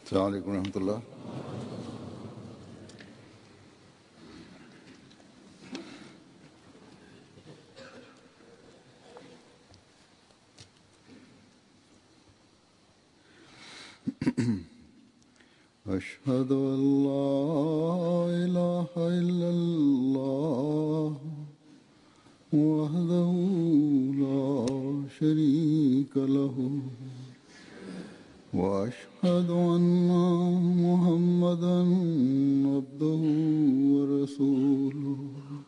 अस्सलाम वालेकुम रहमतुल्लाह। أشهد أن لا إله إلا الله وحده لا شريك له وأشهد أن محمدا عبده ورسوله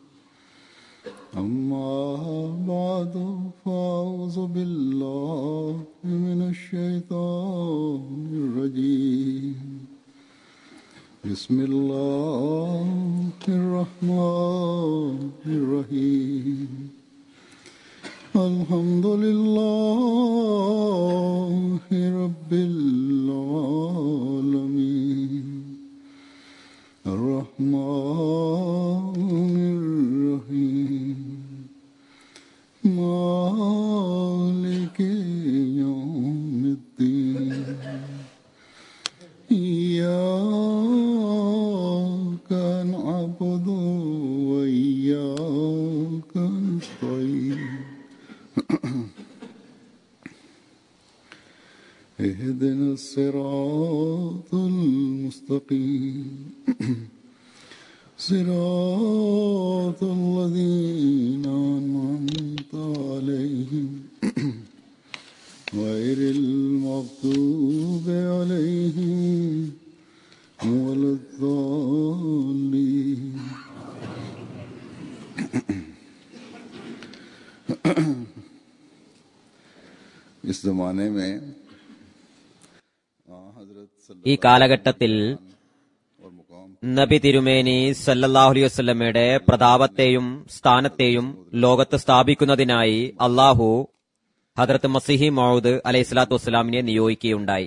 أما بعد فأعوذ بالله من الشيطان الرجيم بسم الله الرحمن الرحيم الحمد لله رب العالمين الرحمن الرحيم مالك يوم الدين إياك نعبد وإياك نستعين اهدنا الصراط المستقيم صراط الذين أنعمت عليهم غير المغضوب عليهم ولا الضالين इस जमाने में ഈ കാലഘട്ടത്തിൽ നബി തിരുമേനി സല്ലല്ലാഹു അലൈഹി വസല്ലമയുടെ പ്രതാപത്തെയും സ്ഥാനത്തെയും ലോകത്ത് സ്ഥാപിക്കുന്നതിനായി അള്ളാഹു ഹദ്റത്ത് മസീഹി മൗഊദ് അലൈഹിസ്സലാത്തു വസ്സലാമിനെ നിയോഗിക്കുകയുണ്ടായി.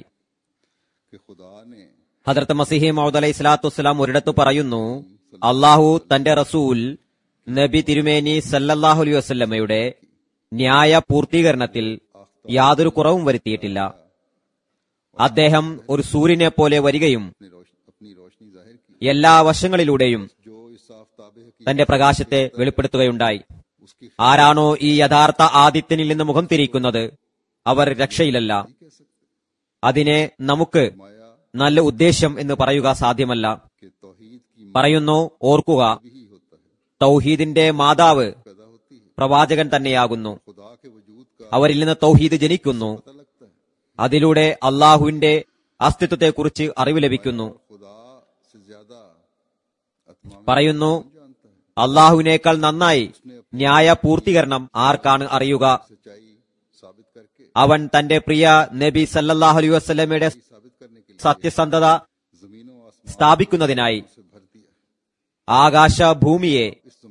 ഹദ്റത്ത് മസീഹി മൗഊദ് അലൈഹിസ്സലാത്തു വസ്സലാം ഒരിടത്ത് പറയുന്നു, അള്ളാഹു തന്റെ റസൂൽ നബി തിരുമേനി സല്ലല്ലാഹു അലൈഹി വസല്ലമയുടെ ന്യായ പൂർത്തീകരണത്തിൽ യാതൊരു കുറവും വരുത്തിയിട്ടില്ല. അദ്ദേഹം ഒരു സൂര്യനെ പോലെ വരികയും എല്ലാ വശങ്ങളിലൂടെയും തന്റെ പ്രകാശത്തെ വെളിപ്പെടുത്തുകയുണ്ടായി. ആരാണോ ഈ യഥാർത്ഥ ആദിത്യനിൽ നിന്ന് മുഖം തിരിക്കുന്നത് അവർ രക്ഷയിലല്ല. അതിനെ നമുക്ക് നല്ല ഉദ്ദേശ്യം എന്ന് പറയുക സാധ്യമല്ല. പറയുന്നു, ഓർക്കുക, തൗഹീദിന്റെ മാതാവ് പ്രവാചകൻ തന്നെയാകുന്നു. അവരിൽ നിന്ന് തൗഹീദ് ജനിക്കുന്നു. അതിലൂടെ അള്ളാഹുവിന്റെ അസ്തിത്വത്തെക്കുറിച്ച് അറിവ് ലഭിക്കുന്നു. പറയുന്നു, അള്ളാഹുവിനേക്കാൾ നന്നായി ന്യായ പൂർത്തീകരണം ആർക്കാണ് അറിയുക? അവൻ തന്റെ പ്രിയ നബി സല്ലല്ലാഹു അലൈഹി വസല്ലമയുടെ സത്യസന്ധത സ്ഥാപിക്കുന്നതിനായി ആകാശഭൂമിയെ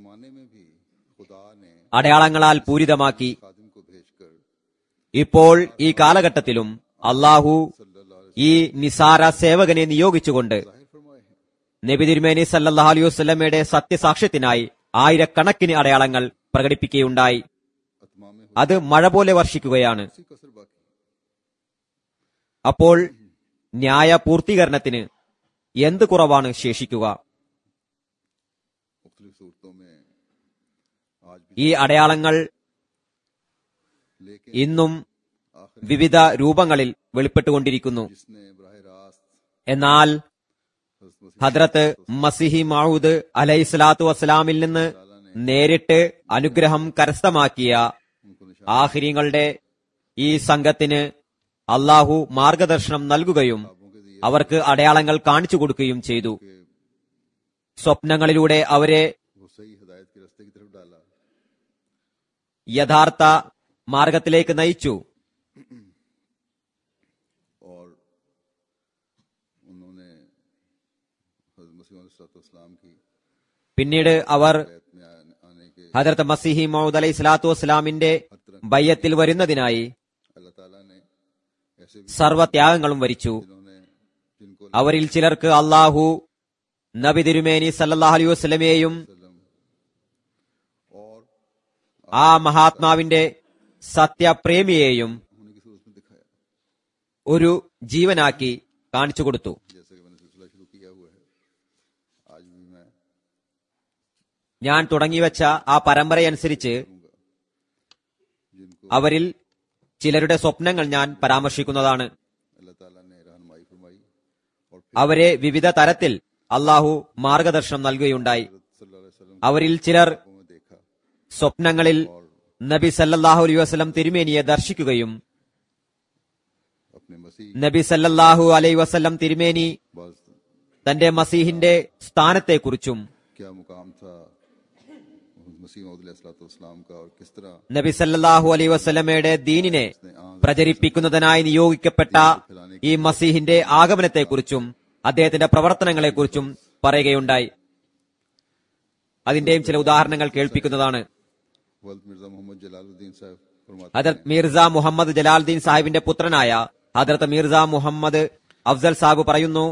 അടയാളങ്ങളാൽ പൂരിതമാക്കി. ഇപ്പോൾ ഈ കാലഘട്ടത്തിലും അള്ളാഹു ഈ നിസാര സേവകനെ നിയോഗിച്ചുകൊണ്ട് നബി തിരുമേനി സല്ലല്ലാഹു അലൈഹി വസല്ലമയുടെ സത്യസാക്ഷ്യത്തിനായി ആയിരക്കണക്കിന് അടയാളങ്ങൾ പ്രകടിപ്പിക്കുകയുണ്ടായി. അത് മഴ പോലെ വർഷിക്കുകയാണ്. അപ്പോൾ ന്യായ പൂർത്തീകരണത്തിന് എന്ത് കുറവാണ് ശേഷിക്കുക? ഈ അടയാളങ്ങൾ ഇന്നും വിവിധ രൂപങ്ങളിൽ വെളിപ്പെട്ടുകൊണ്ടിരിക്കുന്നു. എന്നാൽ ഹദ്റത്ത് മസീഹി മൗഊദ് അലൈഹിസ്സലാത്തു വസ്സലാമിൽ നിന്ന് നേരിട്ട് അനുഗ്രഹം കരസ്ഥമാക്കിയ ആഖിരീങ്ങളുടെ ഈ സംഘത്തിന് അള്ളാഹു മാർഗദർശനം നൽകുകയും അവർക്ക് അടയാളങ്ങൾ കാണിച്ചു കൊടുക്കുകയും ചെയ്തു. സ്വപ്നങ്ങളിലൂടെ അവരെ യഥാർത്ഥ മാർഗത്തിലേക്ക് നയിച്ചു. പിന്നീട് അവർ ഹദ്റത്ത് മസീഹി മൗഊദ് അലൈഹിസ്സലാത്തു വസ്സലാമിന്റെ ബയ്യത്തിൽ വരുന്നതിനായി സർവത്യാഗങ്ങളും വരിച്ചു. അവരിൽ ചിലർക്ക് അള്ളാഹു നബി തിരുമേനി സല്ലല്ലാഹു അലൈഹി വസല്ലമയെയും ആ മഹാത്മാവിന്റെ സത്യപ്രേമിയെയും ഒരു ജീവനാക്കി കാണിച്ചു കൊടുത്തു. जैसे कि मैंने सिलसिला शुरू किया हुआ है, आज भी मैं ഞാൻ തുടങ്ങിവെച്ച ആ പരമ്പരയനുസരിച്ച് जिनको അവരിൽ ചിലരുടെ സ്വപ്നങ്ങൾ ഞാൻ പരാമർശിക്കുന്നതാണ്. अल्लाह ताला ने रहनुमाई फरमाई और അവരെ വിവിധ തരത്തിൽ അള്ളാഹു മാർഗദർശനം നൽകുകയുണ്ടായി. सल्लल्लाहु अलैहि वसल्लम അവരിൽ ചിലർ को मैं देखा സ്വപ്നങ്ങളിൽ നബി സല്ലല്ലാഹു അലൈഹി വസല്ലം തിരുമേനിയെ ദർശിക്കുകയും अपने मसीह നബി സല്ലല്ലാഹു അലൈഹി വസല്ലം തിരുമേനി बाज തന്റെ മസീഹിന്റെ സ്ഥാനത്തെക്കുറിച്ചും क्या मुकाम था मसीह मौद अलैहिस्सलाम का और किस तरह നബി സല്ലല്ലാഹു അലൈഹി വസല്ലമയുടെ ദീനിനെ പ്രചരിപ്പിക്കുന്നതിനായി നിയോഗിക്കപ്പെട്ട ഈ മസീഹിന്റെ ആഗമനത്തെക്കുറിച്ചും അദ്ദേഹത്തിന്റെ പ്രവർത്തനങ്ങളെക്കുറിച്ചും പറയുകയുണ്ടായി. അതിന്റെയും ചില ഉദാഹരണങ്ങൾ കേൾപ്പിക്കുന്നതാണ്. वल्द मिर्जा मोहम्मद जलालुद्दीन साहब फरमाते ഹദരത്ത് മിർസ മുഹമ്മദ് ജലാലുദ്ദീൻ സാഹിബിന്റെ പുത്രനായ ഹദരത്ത് മിർസ മുഹമ്മദ് അഫ്സൽ സാഹിബ് പറയുന്നു,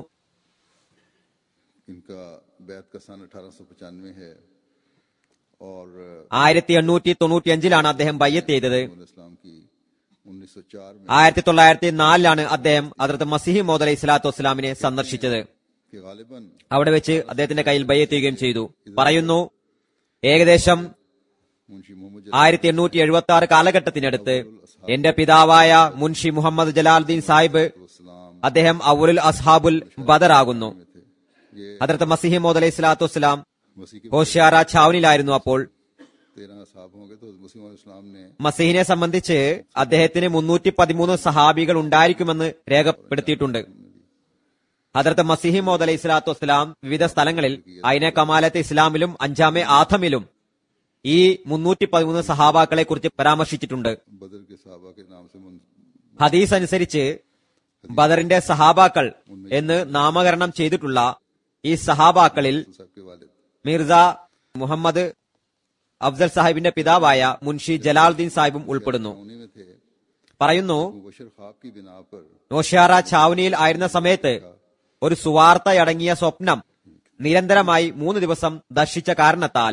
इनका बैत का सन 1895 है और 1895 അദ്ദേഹം ബയ്യത്ത് ചെയ്തത്. इस्लाम की 1904 में 1904 അദ്ദേഹം ഹദരത്ത് മസീഹ് മൗഊദ് അലൈഹി സ്വലാത്തു വസ്സലാമിനെ സന്ദർശിച്ചത്. कि गालिबन അവിടെ വെച്ച് അദ്ദേഹത്തിന്റെ കയ്യിൽ ബയ്യത്ത് ചെയ്യുകയും ചെയ്തു. പറയുന്നു, ഏകദേശം मुंशी मोहम्मद 1876 കാലഘട്ടത്തിനടുത്ത് എന്റെ പിതാവായ മുൻഷി മുഹമ്മദ് ജലാലുദ്ദീൻ സാഹിബ് जलालुद्दीन അദ്ദേഹം അവലുൽ അസ്ഹാബുൽ ബദർ ആകുന്നു. थे ये ഹദരത്ത് മസീഹ് മൗഊദ് അലൈഹി സ്വലാത്തു വസ്സലാം मसीह के ഹോഷിയാര ഛാവനിലായിരുന്നു. അപ്പോൾ 13 साहब होंगे तो मसीह मौद इस्लाम ने മസീഹിനെ സംബന്ധിച്ച് അദ്ദേഹത്തിന് 313 സഹാബികൾ ഉണ്ടായിരിക്കുമെന്ന് രേഖപ്പെടുത്തിയിട്ടുണ്ട്. ഹദരത്ത് മസീഹ് മൗഊദ് അലൈഹി സ്വലാത്തു വസ്സലാം വിവിധ സ്ഥലങ്ങളിൽ ഐനെ കമാലത്ത് ഇസ്ലാമിലും അഞ്ചാമെ ആഥമിലും ഈ 313 സഹാബാക്കളെ കുറിച്ച് പരാമർശിച്ചിട്ടുണ്ട്. बदर के साहबा के नाम से ഹദീസ് അനുസരിച്ച് ബദറിന്റെ സഹാബാക്കൾ എന്ന് നാമകരണം ചെയ്തിട്ടുള്ള ഈ സഹാബാക്കളിൽ साहब के वालिद മിർസ മുഹമ്മദ് അഫ്സൽ സാഹിബിന്റെ പിതാവായ മുൻഷി ജലാലുദ്ദീൻ സാഹിബും ഉൾപ്പെടുന്നു. उन्हीं में थे പറയുന്നു, मुबशर ख्वाब की बिना पर നോഷ്യാറ ഛാവനിയിൽ ആയിരുന്ന സമയത്ത് ഒരു സുവാർത്തയടങ്ങിയ സ്വപ്നം നിരന്തരമായി 3 ദിവസം ദർശിച്ച കാരണത്താൽ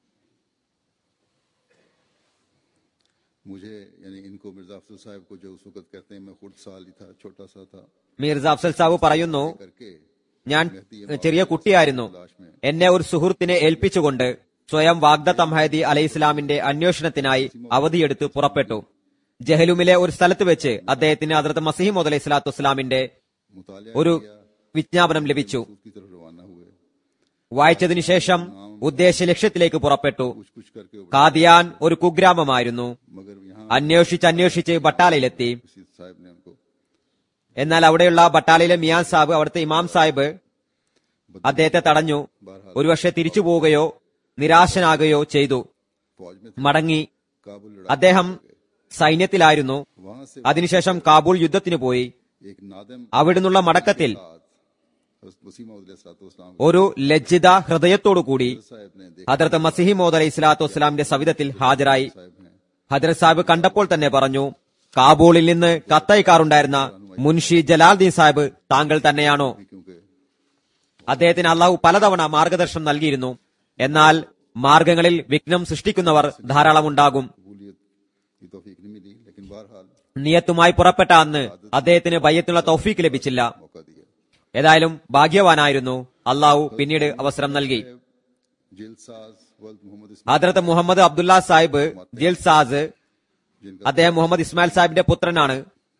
मुझे यानी इनको मिर्जा अफजल साहब को जो उस वक्त कहते हैं मैं खुद साल ही था छोटा सा था മിർസ അഫ്സൽ സാഹിബ് പറയുന്നു, करके ഞാൻ ചെറിയ കുട്ടിയായിരുന്നു. എന്നെ ഒരു സുഹൃത്തിനെ ഏൽപ്പിച്ചുകൊണ്ട് സ്വയം വാഗ്ദത്ത മഹദി അലൈഹി ഇസ്ലാമിന്റെ അന്വേഷണത്തിനായി അവധിയെടുത്ത് പുറപ്പെട്ടു. ജഹലുമിലെ ഒരു സ്ഥലത്ത് വെച്ച് അദ്ദേഹത്തിന് ഹദ്റത്ത് മസീഹ് മൗഊദ് അലൈഹി സ്വലാത്തു വസ്സലാമിന്റെ मुतालिया ഒരു വിജ്ഞാപനം ലഭിച്ചു. की तरफ रवाना हुए വായിച്ചതിനു ശേഷം ഉദ്ദേശ ലക്ഷ്യത്തിലേക്ക് പുറപ്പെട്ടു. कुछ कुछ करके കാദിയാൻ ഒരു കുഗ്രാമമായിരുന്നു. मगर यहाँ അന്വേഷിച്ച് ബട്ടാലയിലെത്തി. किसी साहब ने उनको എന്നാൽ അവിടെയുള്ള ബട്ടാലയിലെ മിയാൻ സാഹിബ്, അവിടുത്തെ ഇമാം സാഹിബ് അദ്ദേഹത്തെ തടഞ്ഞു. ഒരുപക്ഷെ തിരിച്ചു പോവുകയോ നിരാശനാകുകയോ ചെയ്തു. फौज में മടങ്ങി. काबुल लड़ा അദ്ദേഹം സൈന്യത്തിലായിരുന്നു. वहां से അതിനുശേഷം കാബൂൾ യുദ്ധത്തിന് പോയി. एक नादम അവിടുന്നുള്ള മടക്കത്തിൽ हज़रत मसीह मौऊद अलैहिस्सलाम ഒരു ലജ്ജിത ഹൃദയത്തോടുകൂടി साहब ने देखा ഹദ്രത്ത് മസീഹ് മൗഊദ് അലൈഹി സ്വലാത്തു വസ്സലാമിന്റെ സവിധത്തിൽ ഹാജരായി. साहब हैं ഹദ്രത്ത് സാഹിബ് കണ്ടപ്പോൾ തന്നെ പറഞ്ഞു, കാബൂളിൽ നിന്ന് കത്തയക്കാറുണ്ടായിരുന്ന മുൻഷി ജലാലുദ്ദീൻ സാഹിബ് താങ്കൾ തന്നെയാണോ? क्योंकि അദ്ദേഹത്തിന് അള്ളാഹു പലതവണ മാർഗദർശനം നൽകിയിരുന്നു. എന്നാൽ മാർഗങ്ങളിൽ വിഘ്നം സൃഷ്ടിക്കുന്നവർ ധാരാളം ഉണ്ടാകും. कबूलियत की तौफीक नहीं मिली लेकिन बहरहाल നിയത്തുമായി പുറപ്പെട്ട അന്ന് അദ്ദേഹത്തിന് ബയ്യത്തിനുള്ള തൗഫീക്ക് ലഭിച്ചില്ല. मौका दिया ഏതായാലും ഭാഗ്യവാനായിരുന്നു. അള്ളാഹു പിന്നീട് അവസരം നൽകി. जिलसाज वल्द मोहम्मद ഹദ്രത്ത് മുഹമ്മദ് അബ്ദുല്ല സാഹിബ് ജിൽസാസ്, जिनका അദ്ദേഹം മുഹമ്മദ് ഇസ്മായിൽ സാഹിബിന്റെ പുത്രനാണ്.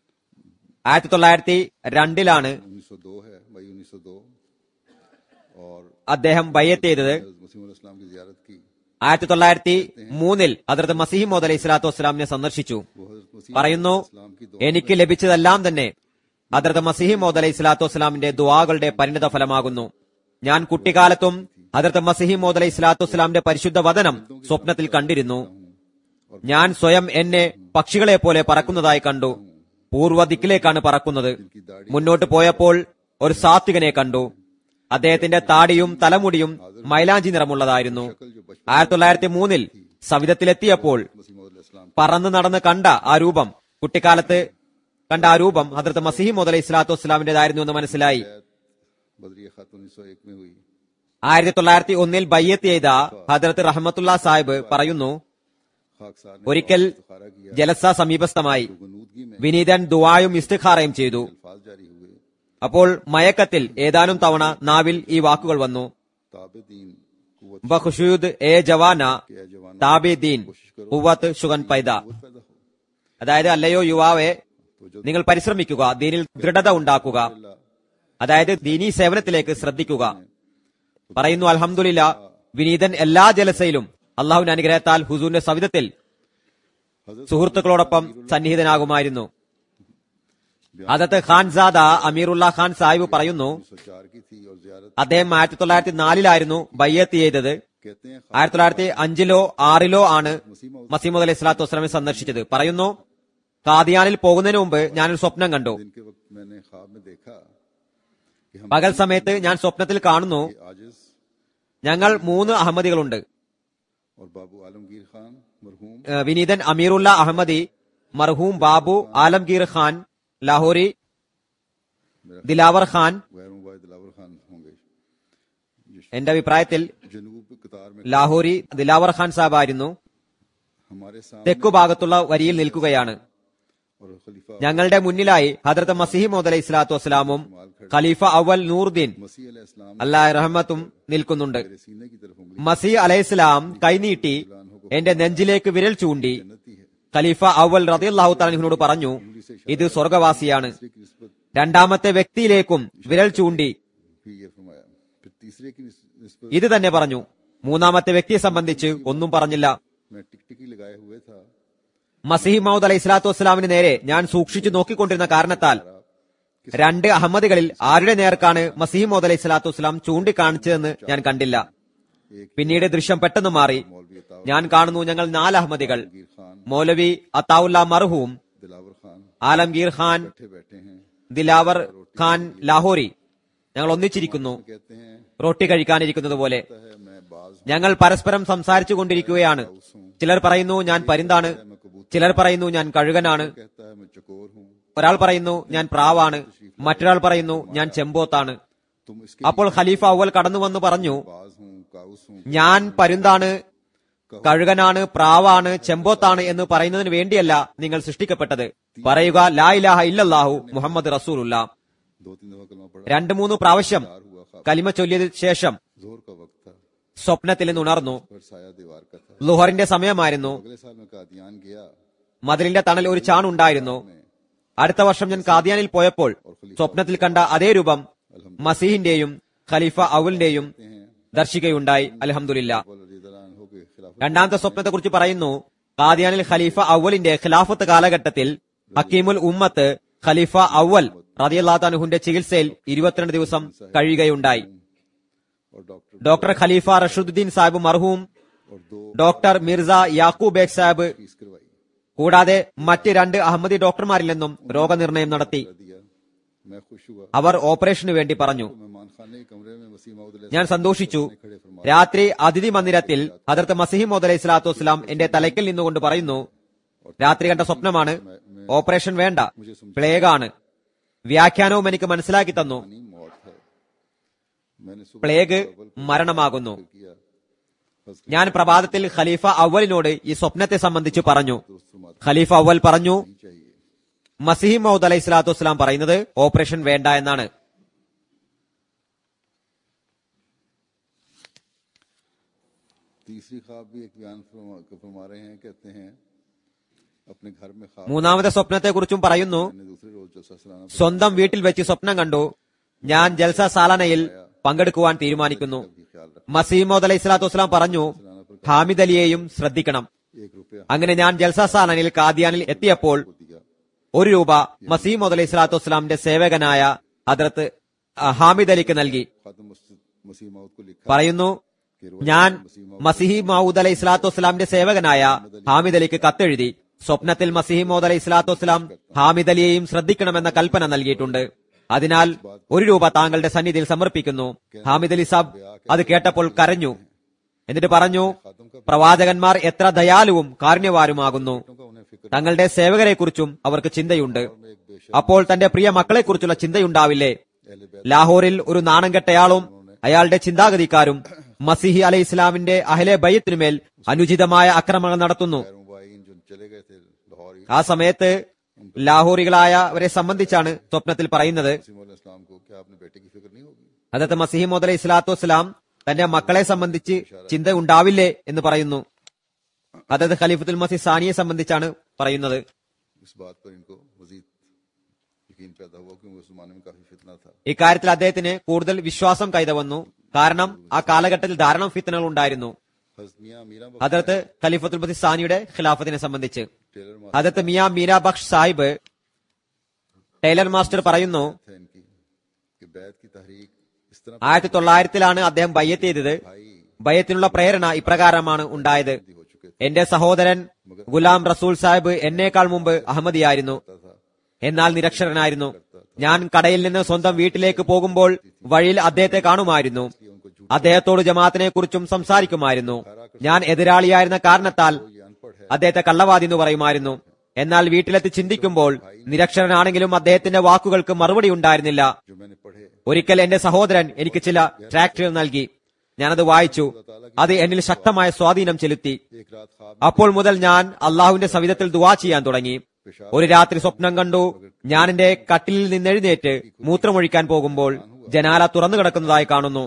1902 1902 है मई 1902 और അദ്ദേഹം ബയ്യത്ത് ചെയ്തത്. हज़रत मसीह मौऊद इस्लाम की जियारत की 1903 ഹദ്രത്ത് മസീഹ് മൗഊദ് അലൈഹി സ്വലാത്തു വസ്സലാമിനെ സന്ദർശിച്ചു. वो हज़रत मसीह പറയുന്നു, इस्लाम की दुआ എനിക്ക് ലഭിച്ചതെല്ലാം തന്നെ ഹദ്രത്ത് മസീഹ് മൗഊദ് അലൈഹി സ്വലാത്തു വസ്സലാമിന്റെ ദുആകളുടെ പരിണിത ഫലമാകുന്നു. ഞാൻ കുട്ടിക്കാലത്തും ഹദ്രത്ത് മസീഹ് മൗഊദ് അലൈഹി സ്വലാത്തു വസ്സലാമിന്റെ പരിശുദ്ധ വദനം സ്വപ്നത്തിൽ കണ്ടിരുന്നു. ഞാൻ സ്വയം എന്നെ പക്ഷികളെ പോലെ പറക്കുന്നതായി കണ്ടു. പൂർവ്വ ദിക്കിലേക്കാണ് പറക്കുന്നത്. മുന്നോട്ട് പോയപ്പോൾ ഒരു സാത്വികനെ കണ്ടു. അദ്ദേഹത്തിന്റെ താടിയും തലമുടിയും മൈലാഞ്ചി നിറമുള്ളതായിരുന്നു. 1903 സവിധത്തിലെത്തിയപ്പോൾ मसीह मौऊद इस्लाम പറന്ന് നടന്ന് കണ്ട ആ രൂപം, കുട്ടിക്കാലത്ത് കണ്ട ആ രൂപം ഹദ്രത്ത് മസീഹ് മൗഊദ് അലൈഹി സ്വലാത്തു വസ്സലാമിന്റേതായിരുന്നു എന്ന് മനസ്സിലായി. बदरिया खातून 1901 में हुई 1901 ബയ്യത്ത് ചെയ്ത ഹദ്രത്ത് റഹ്മത്തുള്ള സാഹിബ് പറയുന്നു, खाकसार ने ഒരിക്കൽ इस्तिखारा किया ജലസ സമീപസ്ഥമായി. गनूदगी में വിനീതൻ ദുആയും ഇസ്തിഖാറയും ചെയ്തു. अल्फाज जारी हुए അപ്പോൾ മയക്കത്തിൽ ഏതാനും തവണ നാവിൽ ഈ വാക്കുകൾ വന്നു, ताबे दीन कुव्वत ബഖുഷൂദ് എ ജവാന के जवान താബി ദീൻ ഖുവ്വത്ത് ശുഗൻ പൈദ. पैदा हो അതായത് അല്ലയോ യുവാവെ, നിങ്ങൾ പരിശ്രമിക്കുക, ദീനിൽ ദൃഢത ഉണ്ടാക്കുക, അതായത് ദീനീ സേവനത്തിലേക്ക് ശ്രദ്ധിക്കുക. പറയുന്നു, അൽഹംദുലില്ലാ, വിനീതൻ എല്ലാ ജലസയിലും അള്ളാഹുവിന്റെ അനുഗ്രഹത്താൽ ഹുസൂറിന്റെ സവിധത്തിൽ സുഹൃത്തുക്കളോടൊപ്പം സന്നിഹിതനാകുമായിരുന്നു. ഹദരത്ത് ഖാൻസാദ അമീറുള്ള ഖാൻ സാഹിബ് പറയുന്നു, 1904 की थी और जियारत അദ്ദേഹം 1904 ബയ്യത്ത് ചെയ്തത്. कहते हैं 1905 6 ആണ് മസീമദ് അലൈഹി സ്വലാത്തു വസ്സലാമെ സന്ദർശിച്ചത്. പറയുന്നു, കാദിയാനിൽ പോകുന്നതിന് മുമ്പ് ഞാനൊരു സ്വപ്നം കണ്ടു. दिन के वक्त मैंने ख्वाब में देखा कि हम പകൽ സമയത്ത് ഞാൻ സ്വപ്നത്തിൽ കാണുന്നു, आजिज ഞങ്ങൾ 3 അഹമ്മദികളുണ്ട്. और बाबू आलमगीर खान मरहूम വിനീതൻ അമീറുല്ല അഹമ്മദി, മർഹൂം ബാബു ആലംഗീർ ഖാൻ ലാഹോരി, ദിലാവർ ഖാൻ. गैर मुबाद दिलावर खान होंगे എന്റെ അഭിപ്രായത്തിൽ जनूब कतार में ലാഹോരി ദിലാവർ ഖാൻ സാഹിബായിരുന്നു. हमारे सामने തെക്കു ഭാഗത്തുള്ള വരിയിൽ നിൽക്കുകയാണ്. और खलीफा ഞങ്ങളുടെ മുന്നിലായി ഹദ്രത്ത് മസീഹ് മൗഊദ് അലൈഹി സ്വലാത്തു വസ്സലാമും ഖലീഫ അവൽ നൂറുദ്ദീൻ मसीह अलैहिस्सलाम അല്ലാഹ് റഹ്മത്തും നിൽക്കുന്നുണ്ട്. मेरे सीने की तरफ उंगली മസീഹ് അലൈഹിസ്സലാം കൈനീട്ടി എന്റെ നെഞ്ചിലേക്ക് വിരൽ ചൂണ്ടി जन्नती है ഖലീഫ അവൽ റളിയല്ലാഹു തആല അൻഹുവിനോട് പറഞ്ഞു, ഇത് സ്വർഗവാസിയാണ്. तीसरे की निस्बत രണ്ടാമത്തെ വ്യക്തിയിലേക്കും വിരൽ ചൂണ്ടി भी ये फरमाया फिर तीसरे की निस्बत ഇത് തന്നെ പറഞ്ഞു. മൂന്നാമത്തെ വ്യക്തിയെ സംബന്ധിച്ച് ഒന്നും പറഞ്ഞില്ല. मैं टिकटिकी लगाए हुए था മസീഹ് മൗഊദ് അലൈഹി സ്വലാത്തു വസ്സലാമിന് നേരെ ഞാൻ സൂക്ഷിച്ചു നോക്കിക്കൊണ്ടിരുന്ന കാരണത്താൽ 2 അഹമ്മദികളിൽ ആരുടെ നേർക്കാണ് മസീഹ് മൗഊദ് അലൈഹി സ്വലാത്തു വസ്സലാം ചൂണ്ടിക്കാണിച്ചതെന്ന് ഞാൻ കണ്ടില്ല. പിന്നീട് ദൃശ്യം പെട്ടെന്ന് മാറി. मौलवी अता ഞാൻ കാണുന്നു ഞങ്ങൾ 4 അഹമ്മദികൾ, गीर खान മൗലവി അത്താഉല്ല മർഹൂം, दिलावर खान ആലംഗീർ ഖാൻ, बैठे बैठे हैं ദിലാവർ ഖാൻ ലാഹോരി. ഞങ്ങൾ ഒന്നിച്ചിരിക്കുന്നു, कहते हैं റൊട്ടി കഴിക്കാനിരിക്കുന്നത് പോലെ. कहता है मैं बाज ഞങ്ങൾ പരസ്പരം സംസാരിച്ചു കൊണ്ടിരിക്കുകയാണ്. ചിലർ പറയുന്നു ഞാൻ പരുന്താണ്, ചിലർ പറയുന്നു ഞാൻ കഴുകനാണ്, कहता है मैं चकोर हूँ ഒരാൾ പറയുന്നു ഞാൻ പ്രാവാണ്, മറ്റൊരാൾ പറയുന്നു ഞാൻ ചെമ്പോത്താണ്. तुम इसके അപ്പോൾ ഖലീഫ അവൽ കടന്നു വന്നു പറഞ്ഞു, बाज हूँ काउस हूँ ഞാൻ പരുന്താണ്, കഴുകനാണ്, പ്രാവാണ്, ചെമ്പോത്താണ് എന്ന് പറയുന്നതിന് വേണ്ടിയല്ല നിങ്ങൾ സൃഷ്ടിക്കപ്പെട്ടത്. പറയുക ലാ ഇലാഹ ഇല്ലല്ലാഹു മുഹമ്മദ് റസൂലുള്ള. 2-3 दफा कलमा पढ़ा 2-3 പ്രാവശ്യം हुआ ख्वाब കലിമ ചൊല്ലിയതിനു ശേഷം जोर का वक्त था സ്വപ്നത്തിൽ നിന്ന് ഉണർന്നു. पर साया दीवार का था ലുഹറിന്റെ സമയമായിരുന്നു. अगले साल मैं कादियान गया മതിലിന്റെ തണൽ ഒരു ചാണുണ്ടായിരുന്നു. അടുത്ത വർഷം ഞാൻ കാദിയാനിൽ പോയപ്പോൾ സ്വപ്നത്തിൽ കണ്ട അതേ രൂപം മസീഹിന്റെയും ഖലീഫ അവലിന്റെയും ദർശിക്കുകയുണ്ടായി. അൽഹംദുലില്ലാ. हो के खिलाफ രണ്ടാമത്തെ സ്വപ്നത്തെക്കുറിച്ച് പറയുന്നു, കാദിയാനിൽ ഖലീഫ അവലിന്റെ ഖിലാഫത്ത് കാലഘട്ടത്തിൽ ഹക്കീമുൽ ഉമ്മത്ത് ഖലീഫ അവൽ റളിയല്ലാഹു അൻഹുവിന്റെ ചികിത്സയിൽ 22 ദിവസം കഴിയുകയുണ്ടായി. और डॉक्टर ഡോക്ടർ ഖലീഫ റഷീദുദ്ദീൻ സാഹിബ് മർഹൂം, और 2 ഡോക്ടർ മിർസ യാക്കൂബ് ബേഗ് സാഹിബ് फीस करवाई കൂടാതെ മറ്റ് 2 അഹമ്മദി ഡോക്ടർമാരിൽ നിന്നും രോഗനിർണയം നടത്തി. दिया मैं खुश हुआ അവർ ഓപ്പറേഷനു വേണ്ടി പറഞ്ഞു. मेहमान खाने के कमरे में मसीह मौद ഞാൻ സന്തോഷിച്ചു. രാത്രി അതിഥി മന്ദിരത്തിൽ ഹദരത്ത് മസീഹ് മൗഊദ് അലൈഹി സ്വലാത്തു വസ്സലാം എന്റെ തലയ്ക്കൽ നിന്നുകൊണ്ട് പറയുന്നു, രാത്രി കണ്ട സ്വപ്നമാണ്, ഓപ്പറേഷൻ വേണ്ട, പ്ലേഗാണ്. വ്യാഖ്യാനവും എനിക്ക് മനസ്സിലാക്കി തന്നു. मौत है मैंने सुबह പ്ലേഗ് മരണമാകുന്നു. किया बस ഞാൻ പ്രഭാതത്തിൽ ഖലീഫ അവലിനോട് ഈ സ്വപ്നത്തെ സംബന്ധിച്ച് പറഞ്ഞു. ഖലീഫ അവൽ പറഞ്ഞു, चाहिए മസീഹ് മൗഊദ് അലൈഹി സ്വലാത്തു വസ്സലാം പറയുന്നത് ഓപ്പറേഷൻ വേണ്ട എന്നാണ്. तीसरी ख्वाब भी एक बयान फरमा रहे हैं कहते हैं अपने घर में ख्वाब മൂന്നാമത്തെ സ്വപ്നത്തെക്കുറിച്ചും പറയുന്നു, मैंने दूसरे रोज जलसा सालाना സ്വന്തം വീട്ടിൽ വെച്ച് സ്വപ്നം കണ്ടു, ഞാൻ ജൽസ സാലാനയിൽ പങ്കെടുക്കുവാൻ തീരുമാനിക്കുന്നു. भी ख्याल रख മസീഹ് മൗഊദ് അലൈഹി സ്വലാത്തു വസ്സലാം പറഞ്ഞു, ഹാമിദ് അലിയെയും ശ്രദ്ധിക്കണം. 1 रुपया അങ്ങനെ ഞാൻ ജൽസ സാലാനയിൽ കാദിയാനിൽ എത്തിയപ്പോൾ दिया 1 രൂപ മസീഹ് മൗഊദ് അലൈഹി സ്വലാത്തു വസ്സലാമിന്റെ സേവകനായ ഹദ്രത്ത് ഹാമിദ് അലിക്ക് നൽകി. खातम मसीह मौद को लिखा പറയുന്നു, ഞാൻ മസീഹ് മൗഊദ് അലൈഹി സ്വലാത്തു വസ്സലാമിന്റെ സേവകനായ ഹാമിദ് അലിക്ക് കത്തെഴുതി. സ്വപ്നത്തിൽ മസീഹ് മൗഊദ് അലൈഹി സ്വലാത്തു വസ്സലാം ഹാമിദ് അലിയെയും ശ്രദ്ധിക്കണമെന്ന കൽപ്പന നൽകിയിട്ടുണ്ട്. അതിനാൽ 1 രൂപ താങ്കളുടെ സന്നിധിയിൽ സമർപ്പിക്കുന്നു. ഹാമിദ് അലി സാബ് അത് കേട്ടപ്പോൾ കരഞ്ഞു. എന്നിട്ട് പറഞ്ഞു, പ്രവാചകന്മാർ എത്ര ദയാലുവും കാരുണ്യവാരുമാകുന്നു. का उन्हें फिक्र തങ്ങളുടെ സേവകരെക്കുറിച്ചും അവർക്ക് ചിന്തയുണ്ട്. അപ്പോൾ തന്റെ പ്രിയ മക്കളെക്കുറിച്ചുള്ള ചിന്തയുണ്ടാവില്ലേ? ലാഹോറിൽ ഒരു നാണം കെട്ടയാളും അയാളുടെ ചിന്താഗതിക്കാരും മസീഹ് അലൈഹി ഇസ്ലാമിന്റെ അഹ്ലെ ബൈത്തിനുമേൽ അനുചിതമായ ആക്രമണങ്ങൾ നടത്തുന്നു. मुबाइन जो चले गए थे लाहौर ആ സമയത്ത് ലാഹോറികളായവരെ സംബന്ധിച്ചാണ് സ്വപ്നത്തിൽ പറയുന്നത്. इस्लाम को ഹദരത്ത് മസീഹ് മൗഊദ് അലൈഹി സ്വലാത്തു വസ്സലാം തന്റെ മക്കളെ സംബന്ധിച്ച് ചിന്ത ഉണ്ടാവില്ലേ എന്ന് പറയുന്നു. ഹദരത്ത് ഖലീഫത്തുൽ മസീഹ് സാനിയെ സംബന്ധിച്ചാണ് പറയുന്നത്. इस बात पर इनको मजीद यकीन पैदा हुआ क्योंकि उस जमाने में काफी फितना था. ഇക്കാര്യത്തിൽ അദ്ദേഹത്തിന് കൂടുതൽ വിശ്വാസം കൈവന്നു. കാരണം ആ കാലഘട്ടത്തിൽ ധാരാളം ഫിത്നകൾ ഉണ്ടായിരുന്നു. हज़रत मियां मीरा बख्श ഹദരത്ത് ഖലീഫത്തുൽ മസീഹ് സാനിയുടെ ഖിലാഫത്തിനെ സംബന്ധിച്ച് टेलर मास्टर ഹദരത്ത് മിയാ മീര ബഖ്ഷ് സാഹിബ് ടൈലർ മാസ്റ്റർ പറയുന്നു, थे इनकी कि बैत की तहरीक इस तरह 1900 അദ്ദേഹം ബയ്യത്ത് ചെയ്തത്. ബയ്യത്തിനുള്ള പ്രേരണ ഇപ്രകാരമാണ് ഉണ്ടായത്. हो चुके എന്റെ സഹോദരൻ ഗുലാം റസൂൽ സാഹിബ് എന്നേക്കാൾ മുമ്പ് അഹമ്മദിയായിരുന്നു. എന്നാൽ നിരക്ഷരനായിരുന്നു. ഞാൻ കടയിൽ നിന്ന് സ്വന്തം വീട്ടിലേക്ക് പോകുമ്പോൾ വഴിയിൽ അദ്ദേഹത്തെ കാണുമായിരുന്നു. അദ്ദേഹത്തോട് ജമാഅത്തിനെ കുറിച്ചും സംസാരിക്കുമായിരുന്നു. ഞാൻ എതിരാളിയായിരുന്ന കാരണത്താൽ അദ്ദേഹത്തെ കള്ളവാദി എന്ന് പറയുമായിരുന്നു. എന്നാൽ വീട്ടിലെത്തി ചിന്തിക്കുമ്പോൾ നിരക്ഷരനാണെങ്കിലും അദ്ദേഹത്തിന്റെ വാക്കുകൾക്ക് മറുപടി ഉണ്ടായിരുന്നില്ല. जो मैंने पढ़े ഒരിക്കൽ എന്റെ സഹോദരൻ എനിക്ക് ചില ട്രാക്റ്റുകൾ നൽകി. ഞാനത് വായിച്ചു. അത് എന്നിൽ ശക്തമായ സ്വാധീനം ചെലുത്തി. एक रात ख्वाब അപ്പോൾ മുതൽ ഞാൻ അള്ളാഹുവിന്റെ സവിധത്തിൽ ദുആ ചെയ്യാൻ തുടങ്ങി. ഒരു രാത്രി സ്വപ്നം കണ്ടു. ഞാൻ എന്റെ കട്ടിലിൽ നിന്നെഴുന്നേറ്റ് മൂത്രമൊഴിക്കാൻ പോകുമ്പോൾ ജനാല തുറന്നു കിടക്കുന്നതായി കാണുന്നു.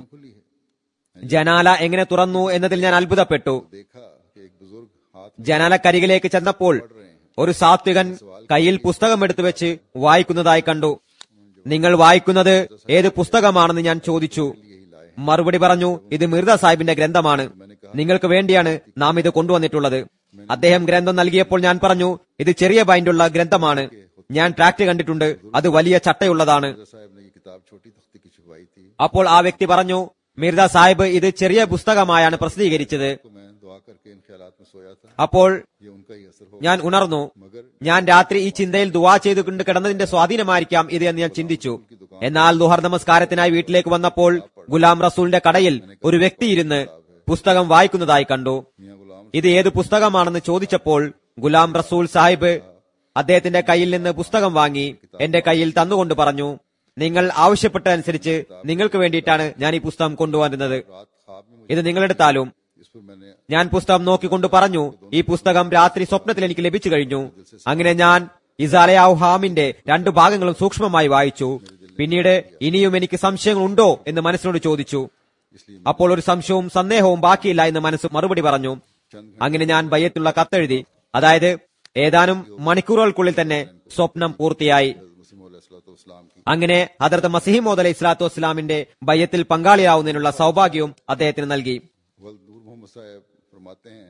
ജനാല എങ്ങനെ തുറന്നു എന്നതിൽ ഞാൻ അത്ഭുതപ്പെട്ടു. देखा कि एक बुजुर्ग हाथ ജനാലക്കരികിലേക്ക് ചെന്നപ്പോൾ ഒരു സാത്വികൻ കയ്യിൽ പുസ്തകം എടുത്തു വെച്ച് വായിക്കുന്നതായി കണ്ടു. നിങ്ങൾ വായിക്കുന്നത് ഏത് പുസ്തകമാണെന്ന് ഞാൻ ചോദിച്ചു. മറുപടി പറഞ്ഞു, ഇത് മിർദ സാഹിബിന്റെ ഗ്രന്ഥമാണ്. നിങ്ങൾക്ക് വേണ്ടിയാണ് നാം ഇത് കൊണ്ടുവന്നിട്ടുള്ളത്. അദ്ദേഹം ഗ്രന്ഥം നൽകിയപ്പോൾ ഞാൻ പറഞ്ഞു, ഇത് ചെറിയ ബൈൻഡുള്ള ഗ്രന്ഥമാണ്. ഞാൻ ട്രാക്ട് കണ്ടിട്ടുണ്ട്, അത് വലിയ ചട്ടയുള്ളതാണ്. साहब ने ये किताब छोटी तख्ती की छुपाई थी. അപ്പോൾ ആ വ്യക്തി പറഞ്ഞു, മിർദ സാഹിബ് ഇത് ചെറിയ പുസ്തകമായാണ് പ്രസിദ്ധീകരിച്ചത്. तो मैं दुआ करके इन ख्यालात में सोया था. അപ്പോൾ ये उनका ही असर हो ഞാൻ ഉണർന്നു. ഞാൻ രാത്രി ഈ ചിന്തയിൽ ദുആ ചെയ്തുകൊണ്ട് കിടന്നതിന്റെ സ്വാധീനമായിരിക്കാം ഇത് എന്ന് ഞാൻ ചിന്തിച്ചു. എന്നാൽ ദുഹർ നമസ്കാരത്തിനായി വീട്ടിലേക്ക് വന്നപ്പോൾ ഗുലാം റസൂലിന്റെ കടയിൽ ഒരു വ്യക്തി ഇരുന്ന് പുസ്തകം വായിക്കുന്നതായി കണ്ടു. मियां गुलाम ഇത് ഏത് പുസ്തകമാണെന്ന് ചോദിച്ചപ്പോൾ ഗുലാം റസൂൽ സാഹിബ് അദ്ദേഹത്തിന്റെ കയ്യിൽ നിന്ന് പുസ്തകം വാങ്ങി എന്റെ കയ്യിൽ തന്നുകൊണ്ട് പറഞ്ഞു, നിങ്ങൾ ആവശ്യപ്പെട്ടതനുസരിച്ച് നിങ്ങൾക്ക് വേണ്ടിയിട്ടാണ് ഞാൻ ഈ പുസ്തകം കൊണ്ടുവരുന്നത്. रात ख्वाब में ഇത് നിങ്ങളെടുത്താലും. इस पर मैंने ഞാൻ പുസ്തകം നോക്കിക്കൊണ്ട് പറഞ്ഞു, ഈ പുസ്തകം രാത്രി സ്വപ്നത്തിൽ എനിക്ക് ലഭിച്ചു കഴിഞ്ഞു. അങ്ങനെ ഞാൻ ഇസാലയാഹു ഹാമിന്റെ 2 ഭാഗങ്ങളും സൂക്ഷ്മമായി വായിച്ചു. പിന്നീട് ഇനിയും എനിക്ക് സംശയങ്ങളുണ്ടോ എന്ന് മനസ്സിനോട് ചോദിച്ചു. അപ്പോൾ ഒരു സംശയവും സന്ദേഹവും ബാക്കിയില്ല എന്ന് മനസ്സ് മറുപടി പറഞ്ഞു. അങ്ങനെ ഞാൻ ബയ്യത്തുള്ള കത്തെഴുതി. അതായത് ഏതാനും മണിക്കൂറുകൾക്കുള്ളിൽ തന്നെ സ്വപ്നം പൂർത്തിയായി. मसीह की അങ്ങനെ ഹദരത്ത് മസീഹ് മൗഊദ് അലൈഹി സ്വലാത്തു വസ്സലാമിന്റെ ബയ്യത്തിൽ പങ്കാളിയാവുന്നതിനുള്ള സൗഭാഗ്യവും അദ്ദേഹത്തിന് നൽകി. वल नूर मोहम्मद साहब फरमाते हैं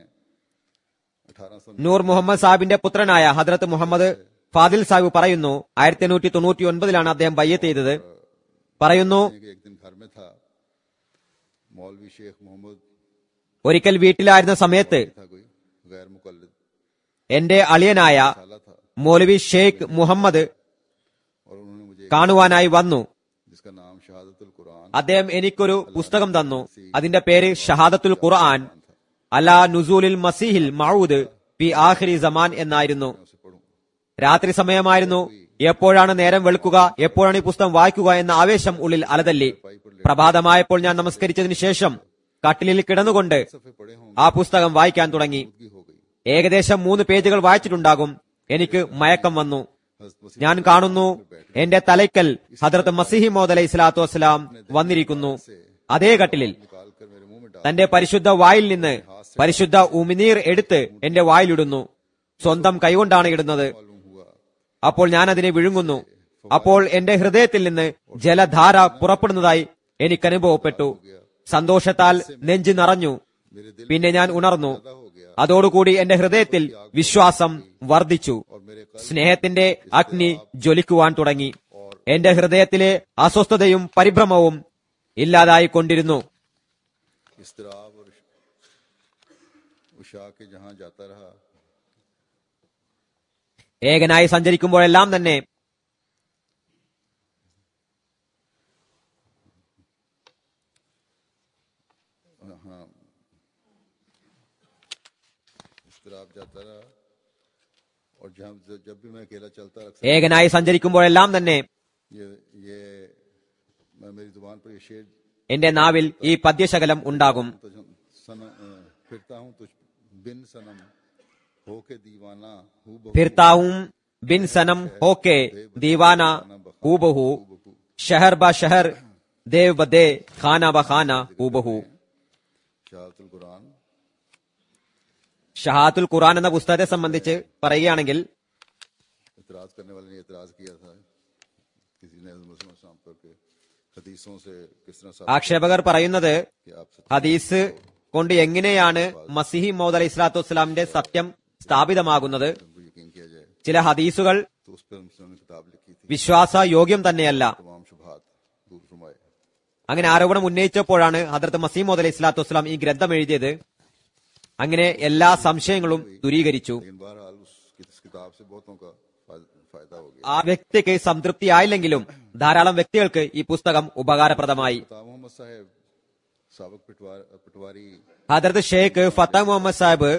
1800 നൂർ മുഹമ്മദ് സാഹിബിന്റെ പുത്രനായ ഹദരത്ത് മുഹമ്മദ് ഫാദിൽ സാഹിബ് പറയുന്നു, 1899 അദ്ദേഹം ബയ്യത്ത് ചെയ്തത്. പറയുന്നു, के एक दिन घर में था. मौलवी शेख मोहम्मद ഒരിക്കൽ വീട്ടിലായിരുന്ന സമയത്ത് था, कोई गैर मुकल्लिद എന്റെ അളിയനായ साला था മൗലവി ഷെയ്ഖ് മുഹമ്മദ് और उन्होंने मुझे കാണുവാനായി വന്നു. जिसका नाम शहादतुल कुरान അദ്ദേഹം എനിക്കൊരു പുസ്തകം തന്നു. അതിന്റെ പേര് ഷഹാദത്തുൽ ഖുർആൻ അലാ നുസൂലിൽ മസീഹിൽ മഊദ് ഫി ആഖിരി സമാൻ എന്നായിരുന്നു. उसे पढ़ूं. രാത്രി സമയമായിരുന്നു. എപ്പോഴാണ് നേരം വെളുക്കുക, എപ്പോഴാണ് ഈ പുസ്തകം വായിക്കുക എന്ന ആവേശം ഉള്ളിൽ അലതല്ലി. പ്രഭാതമായപ്പോൾ ഞാൻ നമസ്കരിച്ചതിനു ശേഷം കട്ടിലിൽ കിടന്നുകൊണ്ട് सफ़े पढ़े होंगे, ആ പുസ്തകം വായിക്കാൻ തുടങ്ങി. की हो गई. ഏകദേശം 3 പേജുകൾ വായിച്ചിട്ടുണ്ടാകും. എനിക്ക് മയക്കം വന്നു. हज़रत मसीह ഞാൻ കാണുന്നു എന്റെ തലയ്ക്കൽ ഹദരത്ത് മസീഹ് മൗഊദ് അലൈഹി സ്വലാത്തു വസ്സലാം വന്നിരിക്കുന്നു. അതേ കട്ടിലിൽ निकाल कर मेरे मुंह में डाल തന്റെ പരിശുദ്ധ വായിൽ നിന്ന് പരിശുദ്ധ ഉമിനീർ എടുത്ത് എന്റെ വായിലിടുന്നു. സ്വന്തം കൈകൊണ്ടാണ് ഇടുന്നത്. मालूम हुआ അപ്പോൾ ഞാൻ അതിനെ വിഴുങ്ങുന്നു. അപ്പോൾ എന്റെ ഹൃദയത്തിൽ നിന്ന് ജലധാര പുറപ്പെടുന്നതായി എനിക്ക് അനുഭവപ്പെട്ടു. സന്തോഷത്താൽ നെഞ്ച് നിറഞ്ഞു. मेरे दिल പിന്നെ ഞാൻ ഉണർന്നു. पैदा हो गया അതോടുകൂടി എന്റെ ഹൃദയത്തിൽ വിശ്വാസം വർദ്ധിച്ചു. और मेरे कल्ब സ്നേഹത്തിന്റെ അഗ്നി ജ്വലിക്കുവാൻ തുടങ്ങി. എന്റെ ഹൃദയത്തിലെ അസ്വസ്ഥതയും പരിഭ്രമവും ഇല്ലാതായിക്കൊണ്ടിരുന്നു. इस्तराब और उशा के जहां जाता रहा ഏകനായി സഞ്ചരിക്കുമ്പോഴെല്ലാം തന്നെ हाँ इस्तराब जाता रहा और जहां जब भी मैं अकेला चलता अक्सर ഏകനായി സഞ്ചരിക്കുമ്പോഴെല്ലാം തന്നെ ये मैं मेरी जुबान पर ये शेर എന്റെ നാവിൽ ഈ പദ്യശകലം ഉണ്ടാകും. तो फिरता हूँ तुझ बिन सनम होके दीवाना हूँ बहु ഫിർതാവും ബിൻ സനം ഹോക്കെ ദീവാന ഹൂബഹു ഷഹർ ബ ഷഹർ ദേവ് ബദേ ഖാന ബ ഖാന ഹൂബഹു. शहादतुल कुरान ഷഹാത്തുൽ ഖുർആൻ എന്ന പുസ്തകത്തെ സംബന്ധിച്ച് പറയുകയാണെങ്കിൽ इतराज करने वाले ने इतराज किया था, किसी ने हज़रत मुहम्मद पर के हदीसों से किस तरह साबित ആക്ഷേപകർ പറയുന്നത് कि आप सच ഹദീസ് കൊണ്ട് എങ്ങനെയാണ് മസീഹി മൗദ് അലൈഹി സ്വലാത്തു വസ്സലാമിന്റെ സത്യം സ്ഥാപിതമാകുന്നത്. को यकीन किया जाए, ചില ഹദീസുകൾ तो उस पर उन्होंने किताब लिखी थी, വിശ്വാസ യോഗ്യം തന്നെയല്ല. तमाम शुबहात दूर फरमाए। അങ്ങനെ ആരോപണം ഉന്നയിച്ചപ്പോഴാണ് ഹദ്രത്ത് മസീഹ് മൗദ് അലൈഹി സ്വലാത്തു വസ്സലാം ഈ ഗ്രന്ഥം എഴുതിയത്. അങ്ങനെ എല്ലാ സംശയങ്ങളും ദൂരീകരിച്ചു. लेकिन बहरहाल उस किताब से बहुतों का फायदा हो गया। ആ വ്യക്തിക്ക് സംതൃപ്തിയായില്ലെങ്കിലും ധാരാളം വ്യക്തികൾക്ക് ഈ പുസ്തകം ഉപകാരപ്രദമായി. मोहम्मद साहब साबक पटवारी ഹദ്രത്ത് ഷേഖ് ഫത്ത മുഹമ്മദ് സാഹിബ്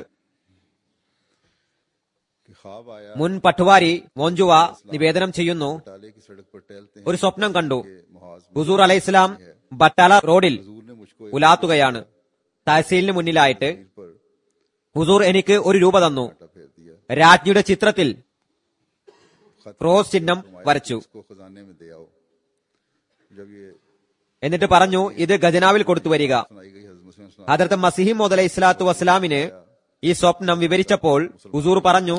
के ख्वाब आया, മുൻ പട്വാരി മോഞ്ചുവ നിവേദനം ചെയ്യുന്നു, टाले की सड़क पर टहलते हैं ഒരു സ്വപ്നം കണ്ടു. कि मुहाज ഹുസൂർ അലൈഹിസ്ലാം ബട്ടാല റോഡിൽ हजूर ने मुझको एक ഉലാത്തുകയാണ്. തഹസീലിന് മുന്നിലായിട്ട് पर ഹുസൂർ എനിക്ക് ഒരു രൂപ തന്നു. काटा फेर दिया, രാജ്ഞിയുടെ ചിത്രത്തിൽ ക്രോസ് ചിഹ്നം വരച്ചു. इसको खजाने में दे आओ। जब ये എന്നിട്ട് പറഞ്ഞു, ഇത് ഖജനാവിൽ കൊടുത്തു വരിക. सुनाई गई हज़रत मुस्लिम ഹദ്രത്ത് മസീഹ് മൗദ് അലൈഹി സ്വലാത്തു വസ്സലാമിന് ഈ സ്വപ്നം വിവരിച്ചപ്പോൾ ഹുസൂർ പറഞ്ഞു,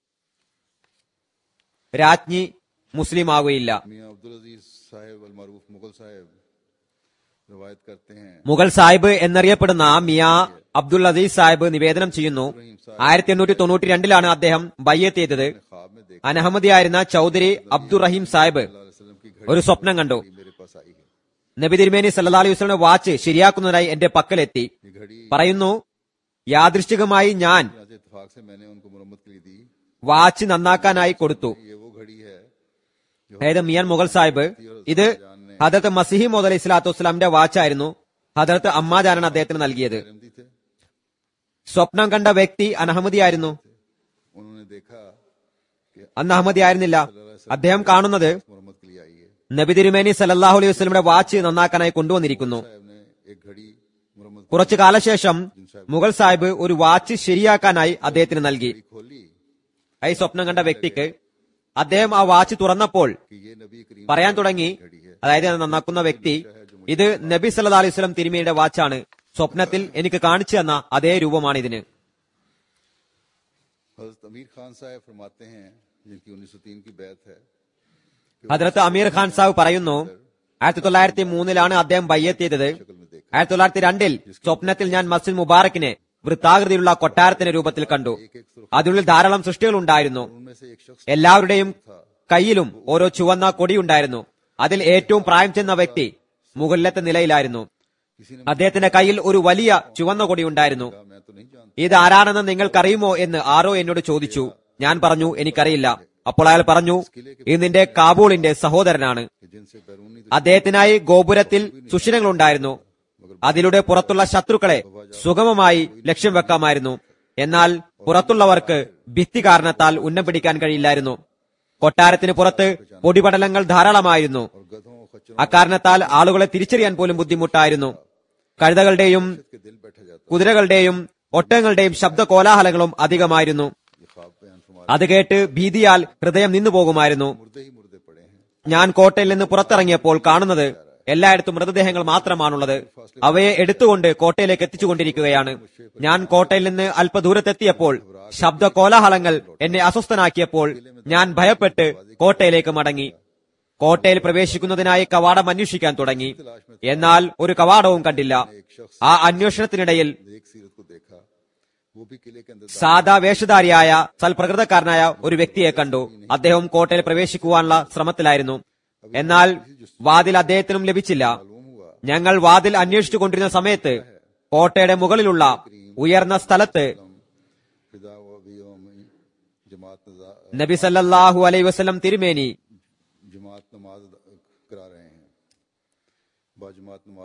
രാജ്ഞി മുസ്ലിം ആവുകയില്ല. मियां अब्दुल अजीज साहब अल मरूफ मुगल साहब रिवायत करते हैं, മുഗൾ സാഹിബ് എന്നറിയപ്പെടുന്ന മിയ അബ്ദുൽ അസീസ് സാഹിബ് നിവേദനം ചെയ്യുന്നു, 1892 അദ്ദേഹം ബയ്യത്ത് ചെയ്തത്. ख्वाब में देख അനഹമ്മദിയായിരുന്ന ചൌധരി അബ്ദുറഹീം സാഹിബ് वसल्लम की ഒരു സ്വപ്നം കണ്ടു. घड़ी मेरे पास आई है। നബി തിരുമേനി സല്ലല്ലാഹു അലൈഹി വസല്ലം വാച്ച് ശരിയാക്കുന്നതിനായി എന്റെ പക്കലെത്തി. ये घड़ी പറയുന്നു, യാദൃശ്ചികമായി ഞാൻ आज इत्तेफाक से मैंने उनको मुरम्मत के लिए दी। വാച്ച് നന്നാക്കാനായി കൊടുത്തു. ये वो घड़ी है അതായത് മിയാൻ മുഗൾ സാഹിബ്, ഇത് ഹദരത്ത് മസീഹി മൗദ് അലൈഹി സ്വലാത്തു വസ്സലാമിന്റെ വാച്ചായിരുന്നു. ഹദരത്ത് അമ്മാജാനാണ് അദ്ദേഹത്തിന് നൽകിയത്. अहमदी थे, സ്വപ്നം കണ്ട വ്യക്തി അനഹമ്മദിയായിരുന്നു. उन्होंने देखा कि അന്ന് അഹമ്മദി ആയിരുന്നില്ല. അദ്ദേഹം കാണുന്നത് मुरम्मत के लिए आई है। നബി തിരുമേനി സല്ലല്ലാഹു അലൈഹി വസല്ലമയുടെ വാച്ച് നന്നാക്കാനായി കൊണ്ടുവന്നിരിക്കുന്നു. साहब ने एक घड़ी मुरम्मत കുറച്ചു കാലശേഷം മുഗൾ സാഹിബ് ഒരു വാച്ച് ശരിയാക്കാനായി അദ്ദേഹത്തിന് നൽകി. खोली ഈ സ്വപ്നം കണ്ട വ്യക്തിക്ക് അദ്ദേഹം ആ വാച്ച് തുറന്നപ്പോൾ कि ये नबी करीम പറയാൻ തുടങ്ങി, അതായത് അത് നന്നാക്കുന്ന വ്യക്തി, ഇത് നബി സല്ലല്ലാഹു അലൈഹി വസല്ലം തിരുമേനിയുടെ വാച്ചാണ്. സ്വപ്നത്തിൽ എനിക്ക് കാണിച്ചു തന്ന അതേ രൂപമാണ് ഇതിന്. हज़रत अमीर खान साहब फरमाते हैं, जिनकी 1903 की बैत है, ഹദ്രത്ത് അമീർ ഖാൻ സാഹിബ് പറയുന്നു, 1903 അദ്ദേഹം ബയ്യത്ത് ചെയ്തത്. 1902 സ്വപ്നത്തിൽ ഞാൻ മസ്ജിദ് മുബാറക്കിനെ വൃത്താകൃതിയിലുള്ള കൊട്ടാരത്തിന്റെ രൂപത്തിൽ കണ്ടു. അതിനുള്ളിൽ ധാരാളം സൃഷ്ടികൾ ഉണ്ടായിരുന്നു. उनमें से एक शख्स എല്ലാവരുടെയും കയ്യിലും ഓരോ ചുവന്ന കൊടിയുണ്ടായിരുന്നു. അതിൽ ഏറ്റവും പ്രായം ചെന്ന വ്യക്തി മുകളിലത്തെ നിലയിലായിരുന്നു. किसी ने അദ്ദേഹത്തിന്റെ കയ്യിൽ ഒരു വലിയ ചുവന്ന കൊടിയുണ്ടായിരുന്നു. कहा, मैं तो नहीं जानता। ഇത് ആരാണെന്ന് നിങ്ങൾക്കറിയുമോ എന്ന് ആരോ എന്നോട് ചോദിച്ചു. ഞാൻ പറഞ്ഞു, എനിക്കറിയില്ല. അപ്പോൾ അയാൾ പറഞ്ഞു, ഇത് നിന്റെ കാബൂളിന്റെ സഹോദരനാണ്. कि जिनसे बैरूनी അദ്ദേഹത്തിനായി ഗോപുരത്തിൽ സുഷിരങ്ങളുണ്ടായിരുന്നു. അതിലൂടെ പുറത്തുള്ള ശത്രുക്കളെ സുഗമമായി ലക്ഷ്യം വെക്കാമായിരുന്നു. എന്നാൽ പുറത്തുള്ളവർക്ക് ഭിത്തി കാരണത്താൽ ഉന്നം പിടിക്കാൻ കഴിയില്ലായിരുന്നു. കൊട്ടാരത്തിന് പുറത്ത് പൊടിപടലങ്ങൾ ധാരാളമായിരുന്നു. और गधों और खच्चरों അക്കാരണത്താൽ ആളുകളെ തിരിച്ചറിയാൻ പോലും ബുദ്ധിമുട്ടായിരുന്നു. കഴുതകളുടെയും के दिल बैठा जाता। കുതിരകളുടെയും ഒട്ടകങ്ങളുടെയും ശബ്ദ കോലാഹലങ്ങളും അധികമായിരുന്നു. ये ख्वाब बयान फरमा, അത് കേട്ട് ഭീതിയാൽ ഹൃദയം നിന്നുപോകുമായിരുന്നു. मुर्दे ही मुर्दे पड़े हैं। ഞാൻ കോട്ടയിൽ നിന്ന് പുറത്തിറങ്ങിയപ്പോൾ കാണുന്നത് എല്ലായിടത്തും മൃതദേഹങ്ങൾ മാത്രമാണുള്ളത്. അവയെ എടുത്തുകൊണ്ട് കോട്ടയിലേക്ക് എത്തിച്ചുകൊണ്ടിരിക്കുകയാണ്. ഞാൻ കോട്ടയിൽ നിന്ന് അല്പദൂരത്തെത്തിയപ്പോൾ ശബ്ദ കോലാഹലങ്ങൾ എന്നെ അസ്വസ്ഥനാക്കിയപ്പോൾ ഞാൻ ഭയപ്പെട്ട് കോട്ടയിലേക്ക് മടങ്ങി. കോട്ടയിൽ പ്രവേശിക്കുന്നതിനായി കവാടം അന്വേഷിക്കാൻ തുടങ്ങി. എന്നാൽ ഒരു കവാടവും കണ്ടില്ല. ആ അന്വേഷണത്തിനിടയിൽ एक सीरत को देखा, वो भी किले के अंदर സാദാ വേഷധാരിയായ സൽപ്രകൃതക്കാരനായ ഒരു വ്യക്തിയെ കണ്ടു. അദ്ദേഹം കോട്ടയിൽ പ്രവേശിക്കുവാനുള്ള ശ്രമത്തിലായിരുന്നു. എന്നാൽ വാതിൽ അദ്ദേഹത്തിനും ലഭിച്ചില്ല. मालूम हुआ ഞങ്ങൾ വാതിൽ അന്വേഷിച്ചുകൊണ്ടിരുന്ന സമയത്ത് കോട്ടയുടെ മുകളിലുള്ള ഉയർന്ന സ്ഥലത്ത് फिदा व अभी जमात നബി സല്ലല്ലാഹു അലൈഹി വസല്ലം തിരുമേനി जमात नमाज करा रहे हैं। बाजमात नमाज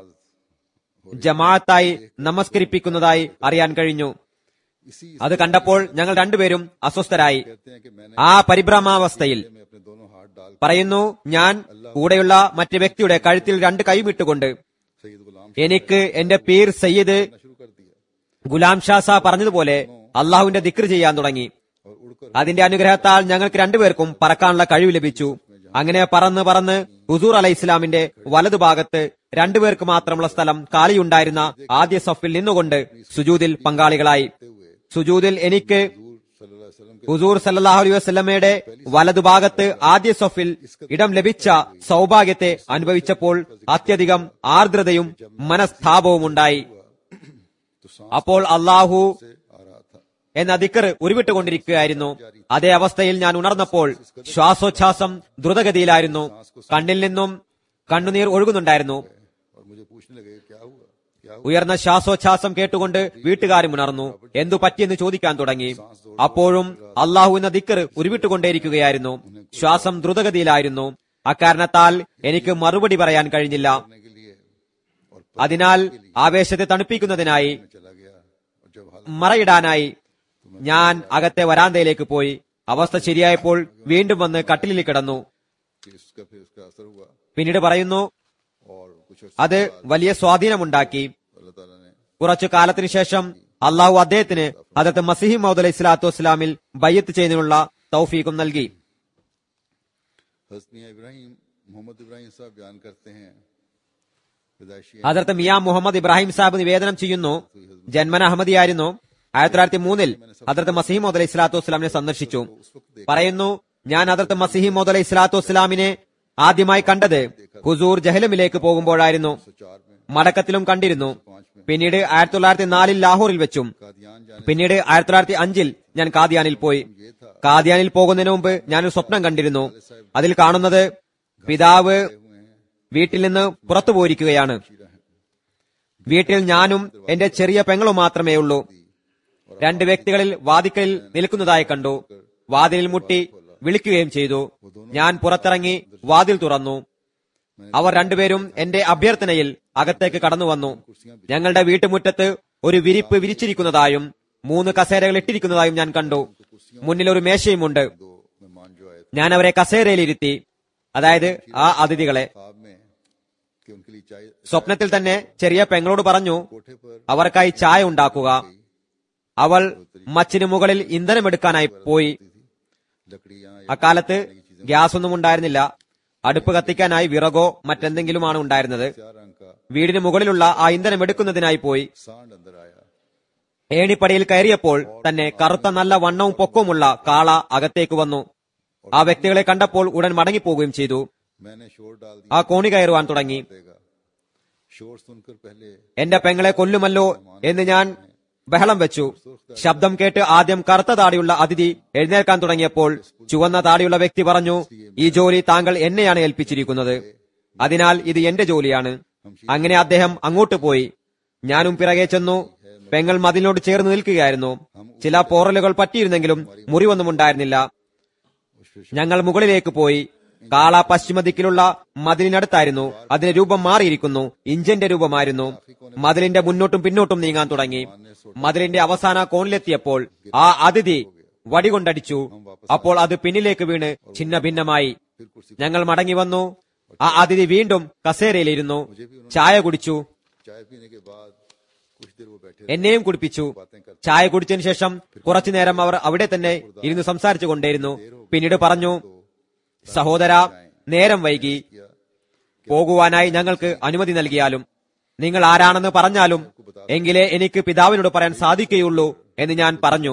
ജമാഅത്തായി നമസ്കരിപ്പിക്കുന്നതായി അറിയാൻ കഴിഞ്ഞു. इसी അത് കണ്ടപ്പോൾ ഞങ്ങൾ രണ്ടുപേരും അസ്വസ്ഥരായി. कहते हैं कि मैंने ആ പരിഭ്രമാവസ്ഥയിൽ में अपने दोनों हाथ डाल പറയുന്നു, ഞാൻ കൂടെയുള്ള മറ്റു വ്യക്തിയുടെ കഴുത്തിൽ രണ്ട് കൈമിട്ടുകൊണ്ട് सैयद गुलाम എനിക്ക് എന്റെ പീർ സയ്യിദ് शुरू कर दिया ഗുലാം ഷാ സാ പറഞ്ഞതുപോലെ അള്ളാഹുവിന്റെ ദിക്ർ ചെയ്യാൻ തുടങ്ങി. और उड़कर അതിന്റെ അനുഗ്രഹത്താൽ ഞങ്ങൾക്ക് രണ്ടുപേർക്കും പറക്കാനുള്ള കഴിവ് ലഭിച്ചു. അങ്ങനെ പറന്ന് പറന്ന് ഹുസൂർ അലൈഹി ഇസ്ലാമിന്റെ വലതുഭാഗത്ത് രണ്ടുപേർക്ക് മാത്രമുള്ള സ്ഥലം കാലിയുണ്ടായിരുന്ന ആദ്യ സഫിൽ നിന്നുകൊണ്ട് സുജൂദിൽ പങ്കാളികളായി. സുജൂദിൽ എനിക്ക് ഹുസൂർ സല്ലല്ലാഹു അലൈഹി വസല്ലമയുടെ വലതുഭാഗത്ത് ആദ്യ സഫിൽ ഇടം ലഭിച്ച സൗഭാഗ്യത്തെ അനുഭവിച്ചപ്പോൾ അത്യധികം ആർദ്രതയും മനസ്താപവും ഉണ്ടായി. അപ്പോൾ അള്ളാഹു എന്ന ദിക്ർ ഉരുവിട്ടുകൊണ്ടിരിക്കുകയായിരുന്നു. അതേ അവസ്ഥയിൽ ഞാൻ ഉണർന്നപ്പോൾ ശ്വാസോച്ഛ്വാസം ദ്രുതഗതിയിലായിരുന്നു. കണ്ണിൽ നിന്നും കണ്ണുനീർ ഒഴുകുന്നുണ്ടായിരുന്നു. ഉയർന്ന ശ്വാസോച്ഛ്വാസം കേട്ടുകൊണ്ട് വീട്ടുകാരും ഉണർന്നു. എന്തു പറ്റിയെന്ന് ചോദിക്കാൻ തുടങ്ങി. അപ്പോഴും അള്ളാഹു എന്ന ദിക്ർ ഉരുവിട്ടുകൊണ്ടേയിരിക്കുകയായിരുന്നു. ശ്വാസം ദ്രുതഗതിയിലായിരുന്നു. അക്കാരണത്താൽ എനിക്ക് മറുപടി പറയാൻ കഴിഞ്ഞില്ല. അതിനാൽ ആവേശത്തെ തണുപ്പിക്കുന്നതിനായി മറയിടാനായി ഞാൻ അകത്തെ വരാന്തയിലേക്ക് പോയി. അവസ്ഥ ശരിയായപ്പോൾ വീണ്ടും വന്ന് കട്ടിലിൽ കിടന്നു. പിന്നീട് പറയുന്നു, അത് വലിയ സ്വാധീനമുണ്ടാക്കി. കുറച്ചു കാലത്തിനു ശേഷം അള്ളാഹു അദ്ദേഹത്തിന് ഹദരത്ത് മസീഹ് മൗഊദ് അലൈഹി സ്വലാത്തു വസ്സലാമിൽ ബയ്യത്ത് ചെയ്യുന്നതിനുള്ള തൗഫീഖും നൽകി. ഹദരത്ത് മിയാ മുഹമ്മദ് ഇബ്രാഹിം സാഹിബ് നിവേദനം ചെയ്യുന്നു, ജന്മന അഹമ്മദിയായിരുന്നു. 1903 ഹദരത്ത് മസീഹ് മൗഊദ് അലൈഹി സ്വലാത്തു വസ്സലാമിനെ സന്ദർശിച്ചു. പറയുന്നു, ഞാൻ ഹദരത്ത് മസീഹ് മൗഊദ് അലൈഹി സ്വലാത്തു വസ്സലാമിനെ ആദ്യമായി കണ്ടത് ഹുസൂർ ജഹലമിലേക്ക് പോകുമ്പോഴായിരുന്നു. മടക്കത്തിലും കണ്ടിരുന്നു. പിന്നീട് 1904 ലാഹോറിൽ വെച്ചും പിന്നീട് 1905 ഞാൻ കാദിയാനിൽ പോയി. കാദിയാനിൽ പോകുന്നതിന് മുമ്പ് ഞാനൊരു സ്വപ്നം കണ്ടിരുന്നു. അതിൽ കാണുന്നത് പിതാവ് വീട്ടിൽ നിന്ന് പുറത്തു പോയിരിക്കുകയാണ്. വീട്ടിൽ ഞാനും എന്റെ ചെറിയ പെങ്ങളും മാത്രമേ ഉള്ളൂ. രണ്ട് വ്യക്തികളിൽ വാതിക്കലിൽ നിൽക്കുന്നതായി കണ്ടു. വാതിലിൽ മുട്ടി വിളിക്കുകയും ചെയ്തു. ഞാൻ പുറത്തിറങ്ങി വാതിൽ തുറന്നു. അവർ രണ്ടുപേരും എന്റെ അഭ്യർത്ഥനയിൽ അകത്തേക്ക് കടന്നു വന്നു. ഞങ്ങളുടെ വീട്ടുമുറ്റത്ത് ഒരു വിരിപ്പ് വിരിച്ചിരിക്കുന്നതായും 3 കസേരകൾ ഇട്ടിരിക്കുന്നതായും ഞാൻ കണ്ടു. മുന്നിൽ ഒരു മേശയുമുണ്ട്. ഞാൻ അവരെ കസേരയിലിരുത്തി, അതായത് ആ അതിഥികളെ. സ്വപ്നത്തിൽ തന്നെ ചെറിയ പെങ്ങളോട് പറഞ്ഞു, അവർക്കായി ചായ ഉണ്ടാക്കുക. അവൾ മച്ചിന് മുകളിൽ ഇന്ധനമെടുക്കാനായി പോയി. അക്കാലത്ത് ഗ്യാസ് ഒന്നും ഉണ്ടായിരുന്നില്ല. അടുപ്പ് കത്തിക്കാനായി വിറകോ മറ്റെന്തെങ്കിലുമാണ് ഉണ്ടായിരുന്നത്. വീടിന് മുകളിലുള്ള ആ ഇന്ധനം എടുക്കുന്നതിനായി പോയി. ഏണിപ്പടിയിൽ കയറിയപ്പോൾ തന്നെ കറുത്ത നല്ല വണ്ണവും പൊക്കവുമുള്ള കാള അകത്തേക്ക് വന്നു. ആ വ്യക്തികളെ കണ്ടപ്പോൾ ഉടൻ മടങ്ങിപ്പോവുകയും ചെയ്തു. ആ കോണി കയറുവാൻ തുടങ്ങി. എന്റെ പെങ്ങളെ കൊല്ലുമല്ലോ എന്ന് ഞാൻ ബഹളം വെച്ചു. ശബ്ദം കേട്ട് ആദ്യം കറുത്ത താടിയുള്ള അതിഥി എഴുന്നേൽക്കാൻ തുടങ്ങിയപ്പോൾ ചുവന്ന താടിയുള്ള വ്യക്തി പറഞ്ഞു, ഈ ജോലി താങ്കൾ എന്നെയാണ് ഏൽപ്പിച്ചിരിക്കുന്നത്, അതിനാൽ ഇത് എന്റെ ജോലിയാണ്. അങ്ങനെ അദ്ദേഹം അങ്ങോട്ട് പോയി. ഞാനും പിറകെ ചെന്നു. പെങ്ങൾ മതിലിനോട് ചേർന്ന് നിൽക്കുകയായിരുന്നു. ചില പോറലുകൾ പറ്റിയിരുന്നെങ്കിലും മുറിവൊന്നും ഉണ്ടായിരുന്നില്ല. ഞങ്ങൾ മുകളിലേക്ക് പോയി. കാള പശ്ചിമ ദിക്കിലുള്ള മതിലിനടുത്തായിരുന്നു. അതിന്റെ രൂപം മാറിയിരിക്കുന്നു. ഇഞ്ചന്റെ രൂപമായിരുന്നു. മതിലിന്റെ മുന്നോട്ടും പിന്നോട്ടും നീങ്ങാൻ തുടങ്ങി. മതിലിന്റെ അവസാന കോണിലെത്തിയപ്പോൾ ആ അതിഥി വടികൊണ്ടടിച്ചു. അപ്പോൾ അത് പിന്നിലേക്ക് വീണ് ഛിന്ന ഭിന്നമായി. ഞങ്ങൾ മടങ്ങി വന്നു. ആ അതിഥി വീണ്ടും കസേരയിലിരുന്നു. ചായ കുടിച്ചു. എന്നെയും കുടിപ്പിച്ചു. ചായ കുടിച്ചതിന് ശേഷം കുറച്ചുനേരം അവർ അവിടെ തന്നെ ഇരുന്ന് സംസാരിച്ചു കൊണ്ടേയിരുന്നു. പിന്നീട് പറഞ്ഞു, സഹോദര, നേരം വൈകി, പോകുവാനായി ഞങ്ങൾക്ക് അനുമതി നൽകിയാലും നിങ്ങൾ ആരാണെന്ന് പറഞ്ഞാലും എങ്കിലേ എനിക്ക് പിതാവിനോട് പറയാൻ സാധിക്കുകയുള്ളൂ എന്ന് ഞാൻ പറഞ്ഞു.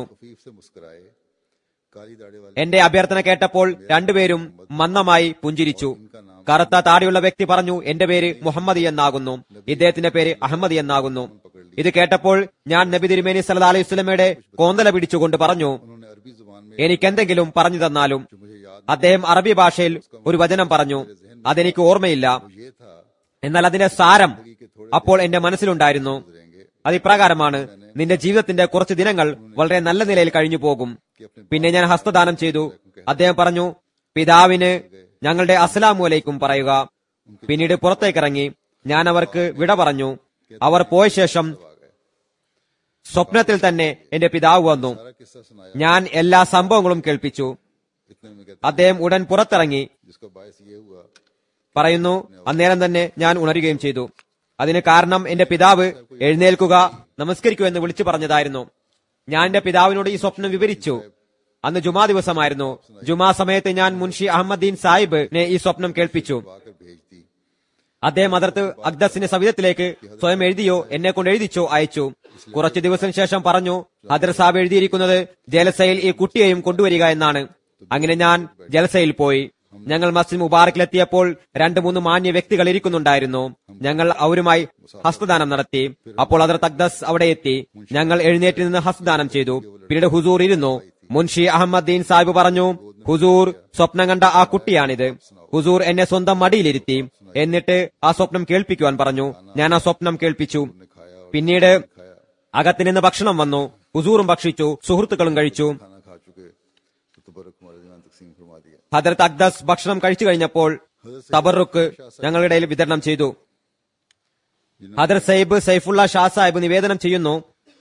എന്റെ അഭ്യർത്ഥന കേട്ടപ്പോൾ രണ്ടുപേരും മന്ദമായി പുഞ്ചിരിച്ചു. കറുത്ത താടിയുള്ള വ്യക്തി പറഞ്ഞു, എന്റെ പേര് മുഹമ്മദ് എന്നാകുന്നു, ഇദ്ദേഹത്തിന്റെ പേര് അഹമ്മദ് എന്നാകുന്നു. ഇത് കേട്ടപ്പോൾ ഞാൻ നബി തിരുമേനി സല്ലല്ലാഹു അലൈഹി വസല്ലമയുടെ കോന്തല പിടിച്ചുകൊണ്ട് പറഞ്ഞു, എനിക്കെന്തെങ്കിലും പറഞ്ഞു തന്നാലും. അദ്ദേഹം അറബി ഭാഷയിൽ ഒരു വചനം പറഞ്ഞു. അതെനിക്ക് ഓർമ്മയില്ല, എന്നാൽ അതിന്റെ സാരം അപ്പോൾ എന്റെ മനസ്സിലുണ്ടായിരുന്നു. അത് ഇപ്രകാരമാണ്: നിന്റെ ജീവിതത്തിന്റെ കുറച്ച് ദിനങ്ങൾ വളരെ നല്ല നിലയിൽ കഴിഞ്ഞു പോകും. പിന്നെ ഞാൻ ഹസ്തദാനം ചെയ്തു. അദ്ദേഹം പറഞ്ഞു, പിതാവിന് ഞങ്ങളുടെ അസ്സലാമു അലൈക്കും പറയുക. പിന്നീട് പുറത്തേക്കിറങ്ങി. ഞാൻ അവർക്ക് വിട പറഞ്ഞു. അവർ പോയ ശേഷം സ്വപ്നത്തിൽ തന്നെ എന്റെ പിതാവ് വന്നു. ഞാൻ എല്ലാ സംഭവങ്ങളും കേൾപ്പിച്ചു. അദ്ദേഹം ഉടൻ പുറത്തിറങ്ങി. പറയുന്നു, അന്നേരം തന്നെ ഞാൻ ഉണരുകയും ചെയ്തു. അതിന് കാരണം എന്റെ പിതാവ് എഴുന്നേൽക്കുക, നമസ്കരിക്കൂ എന്ന് വിളിച്ചു പറഞ്ഞതായിരുന്നു. ഞാൻ എന്റെ പിതാവിനോട് ഈ സ്വപ്നം വിവരിച്ചു. അന്ന് ജുമാ ദിവസമായിരുന്നു. ജുമാ സമയത്ത് ഞാൻ മുൻഷി അഹമ്മദ്ദീൻ സാഹിബിനെ ഈ സ്വപ്നം കേൾപ്പിച്ചു. आकर भेज दी। അദ്ദേഹം ഹദ്റത്ത് അഖ്ദസിന്റെ സവിധത്തിലേക്ക് സ്വയം എഴുതിയോ എന്നെ കൊണ്ട് എഴുതിച്ചോ അയച്ചു. കുറച്ചു ദിവസം ശേഷം പറഞ്ഞു, ഹദ്റത്ത് സാഹിബ് എഴുതിയിരിക്കുന്നത് ജലസയിൽ ഈ കുട്ടിയെയും കൊണ്ടുവരിക എന്നാണ്. അങ്ങനെ ഞാൻ ജലസയിൽ പോയി. ഞങ്ങൾ മസ്ജിദ് മുബാറക്കിലെത്തിയപ്പോൾ 2-3 മാന്യ വ്യക്തികൾ ഇരിക്കുന്നുണ്ടായിരുന്നു. ഞങ്ങൾ അവരുമായി ഹസ്തദാനം നടത്തി. അപ്പോൾ ഹദ്റത്ത് അഖ്ദസ് അവിടെ എത്തി. ഞങ്ങൾ എഴുന്നേറ്റ് നിന്ന് ഹസ്തദാനം ചെയ്തു. പിന്നീട് ഹുസൂർ ഇരുന്നു. മുൻഷി അഹമ്മദ്ദീൻ സാഹിബ് പറഞ്ഞു, ഹുസൂർ സ്വപ്നം കണ്ട ആ കുട്ടിയാണിത്. ഹുസൂർ എന്നെ സ്വന്തം മടിയിലിരുത്തി. എന്നിട്ട് ആ സ്വപ്നം കേൾപ്പിക്കുവാൻ പറഞ്ഞു. ഞാൻ ആ സ്വപ്നം കേൾപ്പിച്ചു. പിന്നീട് അകത്ത് നിന്ന് ഭക്ഷണം വന്നു. ഹുസൂറും ഭക്ഷിച്ചു, സുഹൃത്തുക്കളും കഴിച്ചു. खाना खा चुके तो तबरुक हमारे दीवान तकसीम फरमा दिया। ഹദ്റത്ത് അഖ്ദസ് ഭക്ഷണം കഴിച്ചു കഴിഞ്ഞപ്പോൾ തബറുക്ക് ഞങ്ങളുടെ ഇടയിൽ വിതരണം ചെയ്തു. ഹദ്റത്ത് സയ്യിദ് സൈഫുള്ള ഷാ സാഹിബ് നിവേദനം ചെയ്യുന്നു,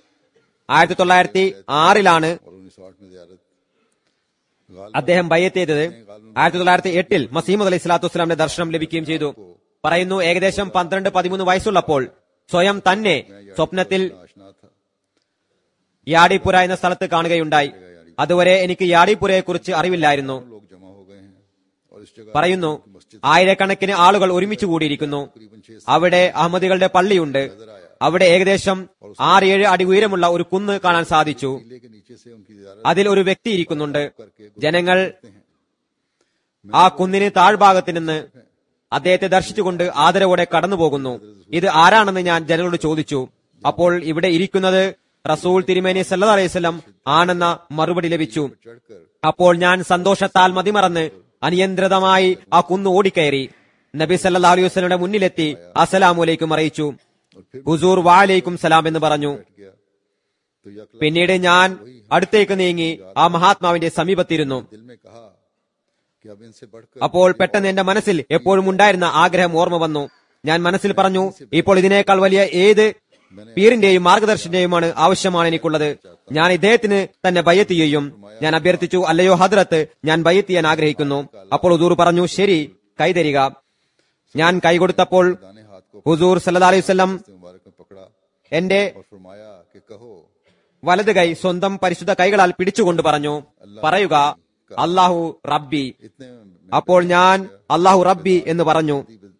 1906 और 1908 में ज़ियारत അദ്ദേഹം ബയ്യത്ത് ചെയ്തത്. 1908 മസീമദ് അലൈഹി സ്വലാത്തു വസ്സലാമിന്റെ ദർശനം ലഭിക്കുകയും ചെയ്തു. പറയുന്നു, ഏകദേശം 12-13 വയസ്സുള്ളപ്പോൾ സ്വയം തന്നെ സ്വപ്നത്തിൽ आशना था। യാഡിപുര എന്ന സ്ഥലത്ത് കാണുകയുണ്ടായി. അതുവരെ എനിക്ക് യാഡിപുരയെക്കുറിച്ച് അറിവില്ലായിരുന്നു. लोग जमा हो गए हैं और इस जगह പറയുന്നു, ആയിരക്കണക്കിന് ആളുകൾ ഒരുമിച്ച് കൂടിയിരിക്കുന്നു. तकरीबन 6 അവിടെ അഹമ്മദികളുടെ പള്ളിയുണ്ട്. അവിടെ ഏകദേശം 6-7 അടി ഉയരമുള്ള ഒരു കുന്ന് കാണാൻ സാധിച്ചു. किले के नीचे से उनकी ज़ियारत അതിൽ ഒരു വ്യക്തി ഇരിക്കുന്നുണ്ട്. करके ജനങ്ങൾ ആ കുന്നിന് താഴ്ഭാഗത്ത് നിന്ന് അദ്ദേഹത്തെ ദർശിച്ചുകൊണ്ട് ആദരവോടെ കടന്നുപോകുന്നു. ഇത് ആരാണെന്ന് ഞാൻ ജനങ്ങളോട് ചോദിച്ചു. അപ്പോൾ ഇവിടെ ഇരിക്കുന്നത് റസൂൽ തിരുമേനി സല്ലല്ലാഹു അലൈഹി വസല്ലം ആണെന്ന മറുപടി ലഭിച്ചു. चढ़कर അപ്പോൾ ഞാൻ സന്തോഷത്താൽ മതിമറന്ന് അനിയന്ത്രിതമായി ആ കുന്ന് ഓടിക്കയറി നബി സല്ലല്ലാഹു അലൈഹി വസല്ലമയുടെ മുന്നിലെത്തി അസ്സലാമു അലൈക്കും അറിയിച്ചു. ഹുസൂർ വഅലൈക്കും സലാം എന്ന് പറഞ്ഞു. गया तो यकला പിന്നീട് ഞാൻ അടുത്തേക്ക് നീങ്ങി ആ മഹാത്മാവിന്റെ സമീപത്തിരുന്നു. दिल में कहा कि अब इनसे बढ़कर അപ്പോൾ പെട്ടെന്ന് എന്റെ മനസ്സിൽ എപ്പോഴും ഉണ്ടായിരുന്ന ആഗ്രഹം ഓർമ്മ വന്നു. ഞാൻ മനസ്സിൽ പറഞ്ഞു, ഇപ്പോൾ ഇതിനേക്കാൾ വലിയ ഏത് പീറിന്റെയും മാർഗദർശന്റെയുമാണ് ആവശ്യമാണ് എനിക്കുള്ളത്. ഞാൻ ഇദ്ദേഹത്തിന് തന്നെ ബയ്യത്ത് ചെയ്യും. ഞാൻ അഭ്യർത്ഥിച്ചു, അല്ലയോ ഹദ്റത്ത്, ഞാൻ ബയ്യത്ത് ചെയ്യാൻ ആഗ്രഹിക്കുന്നു. അപ്പോൾ ഹുസൂർ പറഞ്ഞു, ശരി, കൈതരിക. ഞാൻ കൈ കൊടുത്തപ്പോൾ दाने हाथ को ഹുസൂർ സല്ലല്ലാഹു അലൈഹി വസല്ലം मुबारक में पकड़ा എന്റെ और फरमाया कि कहो വലത് കൈ സ്വന്തം പരിശുദ്ധ കൈകളാൽ പിടിച്ചുകൊണ്ട് പറഞ്ഞു, പറയുക, അല്ലാഹു റബ്ബി. इतने में അപ്പോൾ ഞാൻ അല്ലാഹു റബ്ബി എന്ന് പറഞ്ഞു.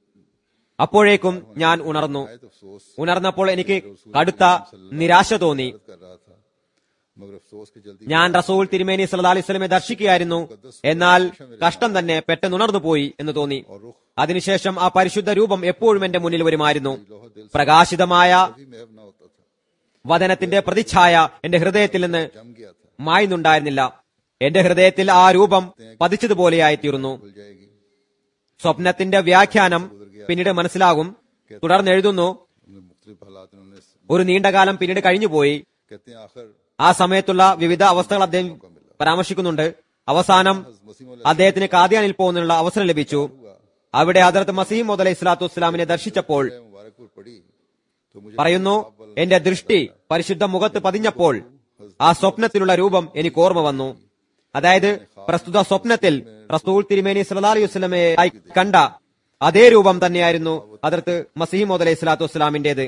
അപ്പോഴേക്കും ഞാൻ ഉണർന്നു. तो अफसोस ഉണർന്നപ്പോൾ എനിക്ക് കടുത്ത നിരാശ തോന്നി. कर रहा था मगर अफसोस के जल्दी ഞാൻ റസൂൽ തിരുമേനി സല്ലല്ലാഹു അലൈഹി വസല്ലമയെ ദർശിക്കുകയായിരുന്നു. എന്നാൽ കഷ്ടം തന്നെ പെട്ടെന്ന് ഉണർന്നു പോയി എന്ന് തോന്നി. അതിനുശേഷം ആ പരിശുദ്ധ രൂപം എപ്പോഴും എന്റെ മുന്നിൽ വരുമായിരുന്നു. लोहा दिल പ്രകാശിതമായ भी महव ना होता था, വദനത്തിന്റെ പ്രതിച്ഛായ എന്റെ ഹൃദയത്തിൽ നിന്ന് जम गया था, മായുന്നുണ്ടായിരുന്നില്ല. എന്റെ ഹൃദയത്തിൽ ആ രൂപം പതിച്ചതുപോലെയായിത്തീർന്നു. खुल जाएगी। സ്വപ്നത്തിന്റെ വ്യാഖ്യാനം പിന്നീട് മനസ്സിലാകും. തുടർന്ന് എഴുതുന്നു, उन्हें मुख्तलिफ हालात उन्होंने ഒരു നീണ്ടകാലം പിന്നീട് കഴിഞ്ഞുപോയി. कहते हैं आखिर ആ സമയത്തുള്ള വിവിധ അവസ്ഥകൾ അദ്ദേഹം പരാമർശിക്കുന്നുണ്ട്. അവസാനം അദ്ദേഹത്തിന് കാദിയാനിൽ പോകുന്നതിനുള്ള അവസരം ലഭിച്ചു. അവിടെ ഹദ്റത്ത് മസീഹ് മൗഊദ് അലൈഹി സ്വലാത്തു വസ്സലാമിനെ ദർശിച്ചപ്പോൾ मुबारकपुर पड़ी तो मुझे പറയുന്നു, എന്റെ ദൃഷ്ടി പരിശുദ്ധ മുഖത്ത് പതിഞ്ഞപ്പോൾ ആ സ്വപ്നത്തിലുള്ള രൂപം എനിക്ക് ഓർമ്മ വന്നു. അതായത് പ്രസ്തുത സ്വപ്നത്തിൽ റസൂൽ തിരുമേനി സല്ലല്ലാഹു അലൈഹി വസല്ലമയെ കണ്ട അതേ രൂപം തന്നെയായിരുന്നു ഹദ്റത്ത് മസീഹ് മൗഊദ് അലൈഹി സ്വലാത്തു വസ്സലാമിന്റേത്.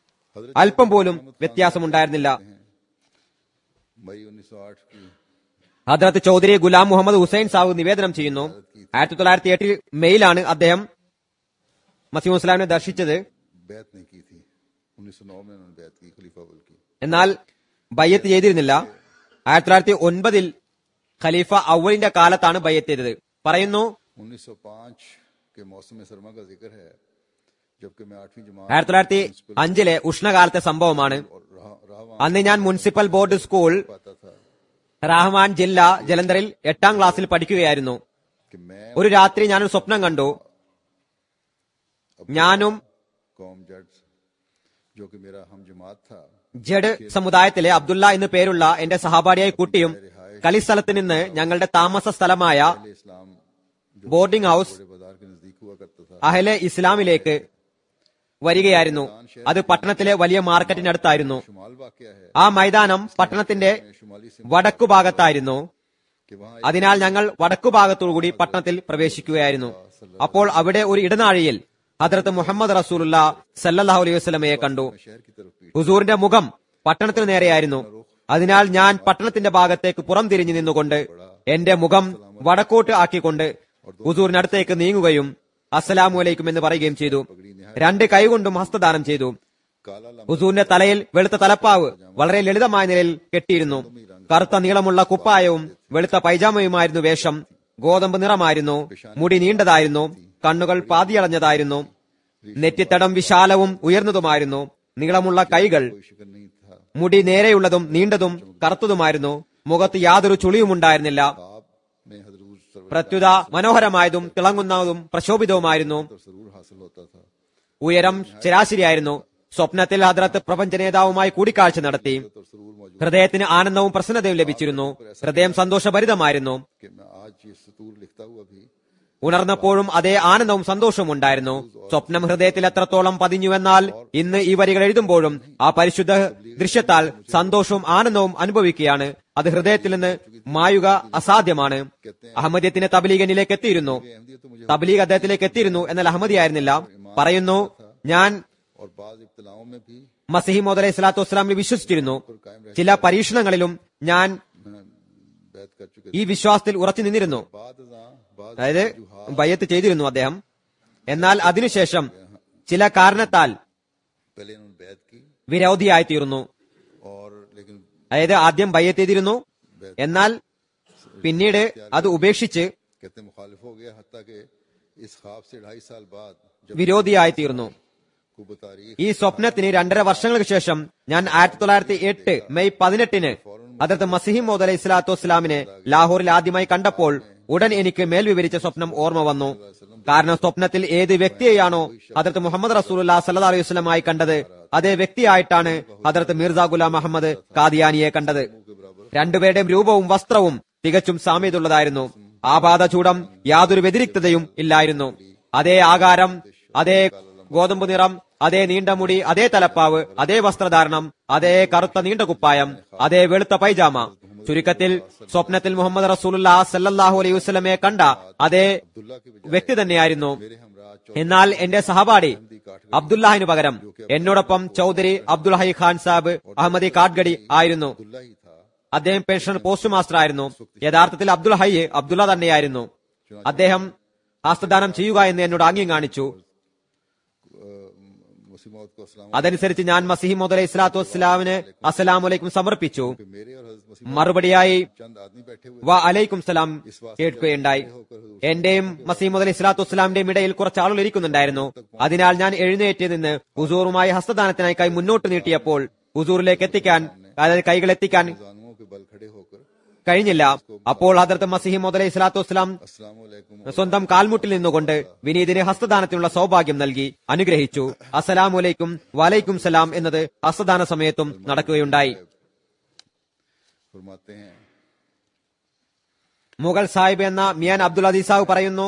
അല്പം പോലും വ്യത്യാസമുണ്ടായിരുന്നില്ല. मई 1908 की ഹദ്റത്ത് ചൗധരി ഗുലാം മുഹമ്മദ് ഹുസൈൻ സാഹിബ് നിവേദനം ചെയ്യുന്നു, 1908 മെയിലാണ് അദ്ദേഹം മസീഹ് മൗഊദ് വസ്സലാമിനെ ദർശിച്ചത്. बैत नहीं की थी, 1909 में उन्होंने बैत की, खलीफा अव्वल की। എന്നാൽ ബയ്യത്ത് ചെയ്തിരുന്നില്ല. 1909 ഖലീഫ അവലിന്റെ കാലത്താണ് ബയ്യത്ത് ചെയ്തത്. പറയുന്നു, 1905 के मौसम सरमा का जिक्र है जबकि मैं 8वीं जमात 1905 ഉഷ്ണകാലത്തെ സംഭവമാണ്. और राहवान അന്ന് ഞാൻ മുനിസിപ്പൽ ബോർഡ് സ്കൂൾ पाता था റാഹ്മാൻ ജില്ല ജലന്ധറിൽ 8ാം ക്ലാസ്സിൽ പഠിക്കുകയായിരുന്നു. कि मैं ഒരു രാത്രി ഞാനൊരു സ്വപ്നം കണ്ടു. ഞാനും कौम जट जो कि मेरा हम जमात था ജഡ് സമുദായത്തിലെ അബ്ദുള്ള എന്ന് പേരുള്ള എന്റെ സഹപാഠിയായ കുട്ടിയും കളിസ്ഥലത്ത് നിന്ന് ഞങ്ങളുടെ താമസ സ്ഥലമായ पहले इस्लाम जो ബോർഡിംഗ് ഹൌസ് बड़े बाजार के नजदीक हुआ करता था അഹ്ലെ ഇസ്ലാമിലേക്ക് വരികയായിരുന്നു. അത് പട്ടണത്തിലെ വലിയ മാർക്കറ്റിനടുത്തായിരുന്നു. शुमाल वाक़या है ആ മൈതാനം പട്ടണത്തിന്റെ शुमाली से വടക്കു ഭാഗത്തായിരുന്നു. कि वहाँ അതിനാൽ ഞങ്ങൾ വടക്കു ഭാഗത്തോടുകൂടി പട്ടണത്തിൽ പ്രവേശിക്കുകയായിരുന്നു. അപ്പോൾ അവിടെ ഒരു ഇടനാഴിയിൽ ഹദ്റത്ത് മുഹമ്മദ് റസൂലുള്ളാഹി സല്ലല്ലാഹു അലൈഹി വസല്ലമയെ കണ്ടു. शहर की तरफ पीठ ഹുസൂറിന്റെ മുഖം പട്ടണത്തിന് നേരെയായിരുന്നു. അതിനാൽ ഞാൻ പട്ടണത്തിന്റെ ഭാഗത്തേക്ക് പുറംതിരിഞ്ഞു നിന്നുകൊണ്ട് എന്റെ മുഖം വടക്കോട്ട് ആക്കിക്കൊണ്ട് ഹുസൂറിനടുത്തേക്ക് നീങ്ങുകയും അസ്സലാമു അലൈക്കും എന്ന് പറയുകയും ചെയ്തു. 2 കൈകൊണ്ടും ഹസ്തദാനം ചെയ്തു. ഹുസൂറിന്റെ തലയിൽ വെളുത്ത തലപ്പാവ് വളരെ ലളിതമായ നിലയിൽ കെട്ടിയിരുന്നു. കറുത്ത നീളമുള്ള കുപ്പായവും വെളുത്ത പൈജാമയുമായിരുന്നു വേഷം. ഗോതമ്പ് നിറമായിരുന്നു. മുടി നീണ്ടതായിരുന്നു. കണ്ണുകൾ പാതിയളഞ്ഞതായിരുന്നു. നെറ്റിത്തടം വിശാലവും ഉയർന്നതുമായിരുന്നു. നീളമുള്ള കൈകൾ. മുടി നേരെയുള്ളതും നീണ്ടതും കറുത്തതുമായിരുന്നു. മുഖത്ത് യാതൊരു ചുളിയുമുണ്ടായിരുന്നില്ല. പ്രത്യുത മനോഹരമായതും തിളങ്ങുന്നതും പ്രശോഭിതവുമായിരുന്നു. ഉയരം ശരാശരിയായിരുന്നു. സ്വപ്നത്തിൽ ഹദ്രത്ത് പ്രപഞ്ച നേതാവുമായി കൂടിക്കാഴ്ച നടത്തി. ഹൃദയത്തിന് ആനന്ദവും പ്രസന്നതയും ലഭിച്ചിരുന്നു. ഹൃദയം സന്തോഷഭരിതമായിരുന്നു. ഉണർന്നപ്പോഴും അതേ ആനന്ദവും സന്തോഷവും ഉണ്ടായിരുന്നു. സ്വപ്നം ഹൃദയത്തിൽ എത്രത്തോളം പതിഞ്ഞുവെന്നാൽ ഇന്ന് ഈ വരികൾ എഴുതുമ്പോഴും ആ പരിശുദ്ധ ദൃശ്യത്താൽ സന്തോഷവും ആനന്ദവും അനുഭവിക്കുകയാണ്. അത് ഹൃദയത്തിൽ നിന്ന് മായുക അസാധ്യമാണ്. അഹമ്മദിയത്തിന് തബ്ലീഗിലേക്ക് എത്തിയിരുന്നു. തബ്ലീഗ് അദ്ദേഹത്തിലേക്ക് എത്തിയിരുന്നു എന്നാൽ അഹമ്മദിയായിരുന്നില്ല. പറയുന്നു, ഞാൻ മസീഹ് മൗഊദ് അലൈഹി സ്വലാത്തു വസ്സലാമിൽ വിശ്വസിച്ചിരുന്നു. ചില പരീക്ഷണങ്ങളിലും ഞാൻ ഈ വിശ്വാസത്തിൽ ഉറച്ചു നിന്നിരുന്നു. അതായത് ബയ്യത്ത് ചെയ്തിരുന്നു അദ്ദേഹം. എന്നാൽ അതിനുശേഷം ചില കാരണത്താൽ വിരോധിയായി തീർന്നു. അതായത് ആദ്യം ബയ്യത്ത് ചെയ്തിരുന്നു, എന്നാൽ പിന്നീട് അത് ഉപേക്ഷിച്ച് വിരോധിയായി തീർന്നു. ഈ സ്വപ്നത്തിന് 2.5 വർഷങ്ങൾക്ക് ശേഷം ഞാൻ 1908 മെയ് 18 ഹദ്റത്ത് മസീഹ് മൗഊദ് അലൈഹി സ്വലാത്തു വസ്സലാമിനെ ലാഹോറിൽ ആദ്യമായി കണ്ടപ്പോൾ ഉടൻ എനിക്ക് മേൽ വിവരിച്ച സ്വപ്നം ഓർമ്മ വന്നു. കാരണം സ്വപ്നത്തിൽ ഏത് വ്യക്തിയെയാണോ ഹദ്റത്ത് മുഹമ്മദ് റസൂലുള്ളാഹി സ്വല്ലല്ലാഹു അലൈഹി വസല്ലമായി കണ്ടത്, അതേ വ്യക്തിയായിട്ടാണ് ഹദ്റത്ത് മിർസ ഗുലാം അഹമ്മദ് ഖാദിയാനിയെ കണ്ടത്. രണ്ടുപേരുടെയും രൂപവും വസ്ത്രവും തികച്ചും സാമ്യതയുള്ളതായിരുന്നു. ആപാദചൂടം യാതൊരു വ്യതിരിക്തതയും ഇല്ലായിരുന്നു. അതേ ആകാരം, അതേ ഗോതമ്പ് നിറം, അതേ നീണ്ട മുടി, അതേ തലപ്പാവ്, അതേ വസ്ത്രധാരണം, അതേ കറുത്ത നീണ്ട കുപ്പായം, അതേ വെളുത്ത പൈജാമ. ചുരുക്കത്തിൽ സ്വപ്നത്തിൽ മുഹമ്മദ് റസൂലുള്ളാഹി സ്വല്ലല്ലാഹു അലൈഹി വസല്ലമയെ കണ്ട അതേ വ്യക്തി തന്നെയായിരുന്നു. എന്നാൽ എന്റെ സഹപാഠി അബ്ദുല്ലാഹിനു പകരം എന്നോടൊപ്പം ചൗധരി അബ്ദുൽ ഹൈ ഖാൻ സാബ് അഹമ്മദി കാട്ഗഡി ആയിരുന്നു. അദ്ദേഹം പെൻഷൻ പോസ്റ്റ് മാസ്റ്റർ ആയിരുന്നു. യഥാർത്ഥത്തിൽ അബ്ദുൽ ഹൈ അബ്ദുള്ള തന്നെയായിരുന്നു. അദ്ദേഹം ഹസ്തദാനം ചെയ്യുക എന്ന് എന്നോട് ആംഗ്യം കാണിച്ചു. അതനുസരിച്ച് ഞാൻ മസീഹ് മൗഊദ് അലൈഹി സ്വലാത്തു വസ്സലാമിന് അസ്സലാമു അലൈക്കും സമർപ്പിച്ചു. മറുപടിയായി വ അലൈക്കും സലാം കേൾക്കുകയുണ്ടായി. എന്റെയും മസീഹ് മൗഊദ് അലൈഹി സ്വലാത്തു വസ്സലാമിന്റെയും ഇടയിൽ കുറച്ച് ആളുകൾ ഇരിക്കുന്നുണ്ടായിരുന്നു. അതിനാൽ ഞാൻ എഴുന്നേറ്റ് നിന്ന് ഹുസൂറുമായി ഹസ്തദാനത്തിനായി കൈ മുന്നോട്ട് നീട്ടിയപ്പോൾ ഹുസൂറിലേക്ക് എത്തിക്കാൻ, അതായത് കൈകൾ എത്തിക്കാൻ കഴിഞ്ഞില്ല. അപ്പോൾ ഹദ്റത്ത് മസീഹ് മൗഊദ് അലൈഹി സ്വലാത്തു വസ്സലാം സ്വന്തം കാൽമുട്ടിൽ നിന്നുകൊണ്ട് വിനീതിന് ഹസ്തദാനത്തിനുള്ള സൗഭാഗ്യം നൽകി അനുഗ്രഹിച്ചു. അസ്സലാമു അലൈക്കും വലൈക്കും സലാം എന്നത് ഹസ്തദാന സമയത്തും നടക്കുകയുണ്ടായി. മുഗൾ സാഹിബ് എന്ന മിയാൻ അബ്ദുൽ അസീസ് സാഹിബ് പറയുന്നു,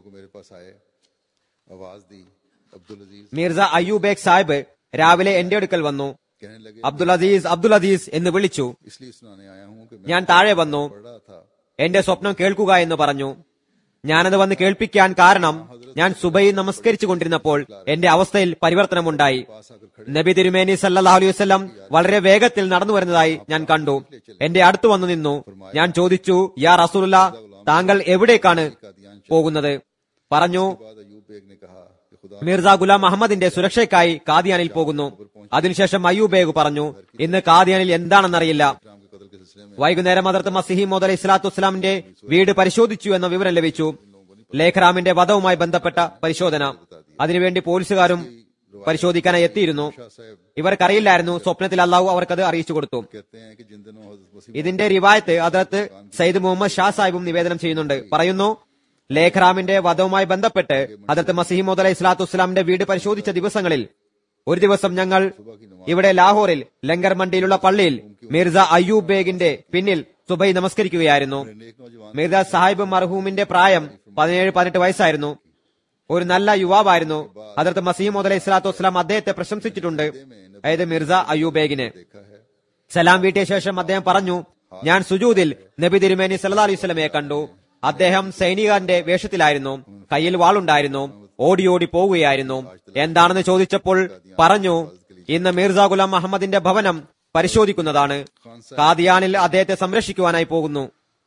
മിർസ അയ്യൂബേഗ് സാഹിബ് രാവിലെ എന്റെ അടുക്കൽ വന്നു. അബ്ദുൽ അസീസ് എന്ന് വിളിച്ചു. ഞാൻ താഴെ വന്നു. എന്റെ സ്വപ്നം കേൾക്കുക എന്ന് പറഞ്ഞു. ഞാനത് വന്ന് കേൾപ്പിക്കാൻ കാരണം ഞാൻ സുബൈ നമസ്കരിച്ചു കൊണ്ടിരുന്നപ്പോൾ എന്റെ അവസ്ഥയിൽ പരിവർത്തനമുണ്ടായി. നബി തിരുമേനി സല്ലല്ലാഹു അലൈഹി വസല്ലം വളരെ വേഗത്തിൽ നടന്നു വരുന്നതായി ഞാൻ കണ്ടു. എന്റെ അടുത്ത് വന്നു നിന്നു. ഞാൻ ചോദിച്ചു, യാ റസൂലുള്ളാ, താങ്കൾ എവിടേക്കാണ് പോകുന്നത്? പറഞ്ഞു, മിർസ ഗുലാം അഹമ്മദിന്റെ സുരക്ഷയ്ക്കായി കാദിയാനിൽ പോകുന്നു. അതിനുശേഷം അയ്യൂബേഗ് പറഞ്ഞു, ഇന്ന് കാദിയാനിൽ എന്താണെന്നറിയില്ല. വൈകുന്നേരം ഹദ്റത്ത് മസീഹ് മൗഊദ് അലൈഹി സ്വലാത്തു വസ്സലാമിന്റെ വീട് പരിശോധിച്ചു എന്ന വിവരം ലഭിച്ചു. ലേഖറാമിന്റെ വധവുമായി ബന്ധപ്പെട്ട പരിശോധന. അതിനുവേണ്ടി പോലീസുകാരും പരിശോധിക്കാനായി എത്തിയിരുന്നു. ഇവർക്കറിയില്ലായിരുന്നു. സ്വപ്നത്തിൽ അള്ളാഹു അവർക്കത് അറിയിച്ചു കൊടുത്തു. ഇതിന്റെ റിവായത്ത് ഹദ്റത്ത് സയ്യിദ് മുഹമ്മദ് ഷാ സാഹിബും നിവേദനം ചെയ്യുന്നുണ്ട്. പറയുന്നു, ലേഖറാമിന്റെ വധവുമായി ബന്ധപ്പെട്ട് ഹദ്റത്ത് മസീഹ് മൗഊദ് അലൈഹി സ്വലാത്തു വസ്സലാമിന്റെ വീട് പരിശോധിച്ച ദിവസങ്ങളിൽ ഒരു ദിവസം ഞങ്ങൾ ഇവിടെ ലാഹോറിൽ ലങ്കർ മണ്ടിയിലുള്ള പള്ളിയിൽ മിർസ അയ്യൂബ് ബേഗിന്റെ പിന്നിൽ സുബൈ നമസ്കരിക്കുകയായിരുന്നു. മിർസ സാഹിബ് മർഹൂമിന്റെ പ്രായം 17-18 വയസ്സായിരുന്നു. ഒരു നല്ല യുവാവായിരുന്നു. ഹദ്റത്ത് മസീഹ് മൗഊദ് അലൈഹി സ്വലാത്തു വസ്സലാം അദ്ദേഹത്തെ പ്രശംസിച്ചിട്ടുണ്ട്, അതായത് മിർസ അയ്യൂബ് ബേഗിനെ. സലാം വീട്ടിയ ശേഷം അദ്ദേഹം പറഞ്ഞു, ഞാൻ സുജൂദിൽ നബി തിരുമേനി സല്ലല്ലാഹു അലൈഹി വസല്ലമയെ കണ്ടു. അദ്ദേഹം സൈനികന്റെ വേഷത്തിലായിരുന്നു. കയ്യിൽ വാളുണ്ടായിരുന്നു. ഓടി ഓടി പോവുകയായിരുന്നു. എന്താണെന്ന് ചോദിച്ചപ്പോൾ പറഞ്ഞു, ഇന്ന് മിർസ ഗുലാം അഹമ്മദിന്റെ ഭവനം പരിശോധിക്കുന്നതാണ്. കാദിയാനിൽ അദ്ദേഹത്തെ സംരക്ഷിക്കുവാനായി പോകുന്നു.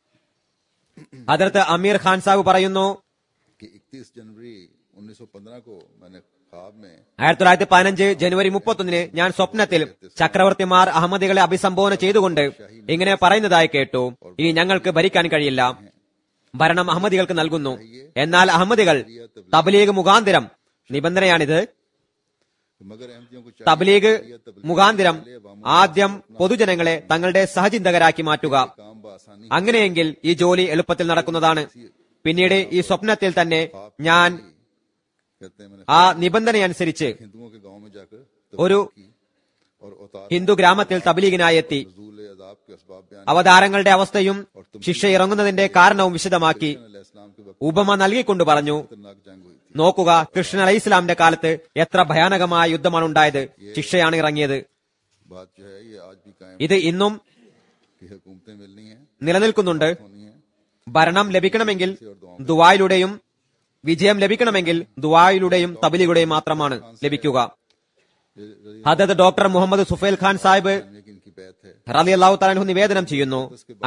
ഹദരത്ത് അമീർ ഖാൻ സാഹിബ് പറയുന്നു, कि 31 जनवरी 1915 को मैंने ख्वाब में 1915 ജനുവരി 31 ഞാൻ സ്വപ്നത്തിൽ ചക്രവർത്തിമാർ അഹമ്മദികളെ അഭിസംബോധന ചെയ്തുകൊണ്ട് ഇങ്ങനെ പറയുന്നതായി കേട്ടു: ഇനി ഞങ്ങൾക്ക് ഭരിക്കാൻ കഴിയില്ല, ഭരണം അഹമ്മദികൾക്ക് നൽകുന്നു. എന്നാൽ അഹമ്മദികൾ തബ്ലീഗ് മുഖാന്തരം, നിബന്ധനയാണിത്, मगर अहमदियों को തബ്ലീഗ് മുഖാന്തരം ആദ്യം പൊതുജനങ്ങളെ തങ്ങളുടെ സഹചിന്തകരാക്കി മാറ്റുക. काम बआसानी അങ്ങനെയെങ്കിൽ ഈ ജോലി എളുപ്പത്തിൽ നടക്കുന്നതാണ്. പിന്നീട് ഈ സ്വപ്നത്തിൽ തന്നെ ഞാൻ कहते हैं मैंने ആ നിബന്ധനയനുസരിച്ച് हिंदुओं के गांव में जाकर ഒരു और उतार ഹിന്ദു ഗ്രാമത്തിൽ തബ്ലീഗിനായി എത്തി. नज़ूल अज़ाब के असबाब बयान അവതാരങ്ങളുടെ അവസ്ഥയും ശിക്ഷ ഇറങ്ങുന്നതിന്റെ കാരണവും വിശദമാക്കി अलैहिस्सलाम के वक्त ഉപമ നൽകിക്കൊണ്ട് പറഞ്ഞു, खतरनाक जंग हुई थी। നോക്കുക, കൃഷ്ണൻ അലൈഹി ഇസ്ലാമിന്റെ കാലത്ത് എത്ര ഭയാനകമായ യുദ്ധമാണ് ഉണ്ടായത്, ശിക്ഷയാണ് ഇറങ്ങിയത്. बात जो है ये आज भी कायम ഇത് ഇന്നും की हुकूमतें मिलनी है, നിലനിൽക്കുന്നുണ്ട്. होनी है। ഭരണം ലഭിക്കണമെങ്കിൽ ദുആയിലൂടെയും വിജയം ലഭിക്കണമെങ്കിൽ ദുആയിലൂടെയും തബ്ലീഗിലൂടെയും മാത്രമാണ് ലഭിക്കുക. ഹദരത്ത് ഡോക്ടർ മുഹമ്മദ് സുഫൈൽ ഖാൻ സാഹിബ് कि इनकी बैत है റളിയല്ലാഹു തആല അൻഹു നിവേദനം ചെയ്യുന്നു,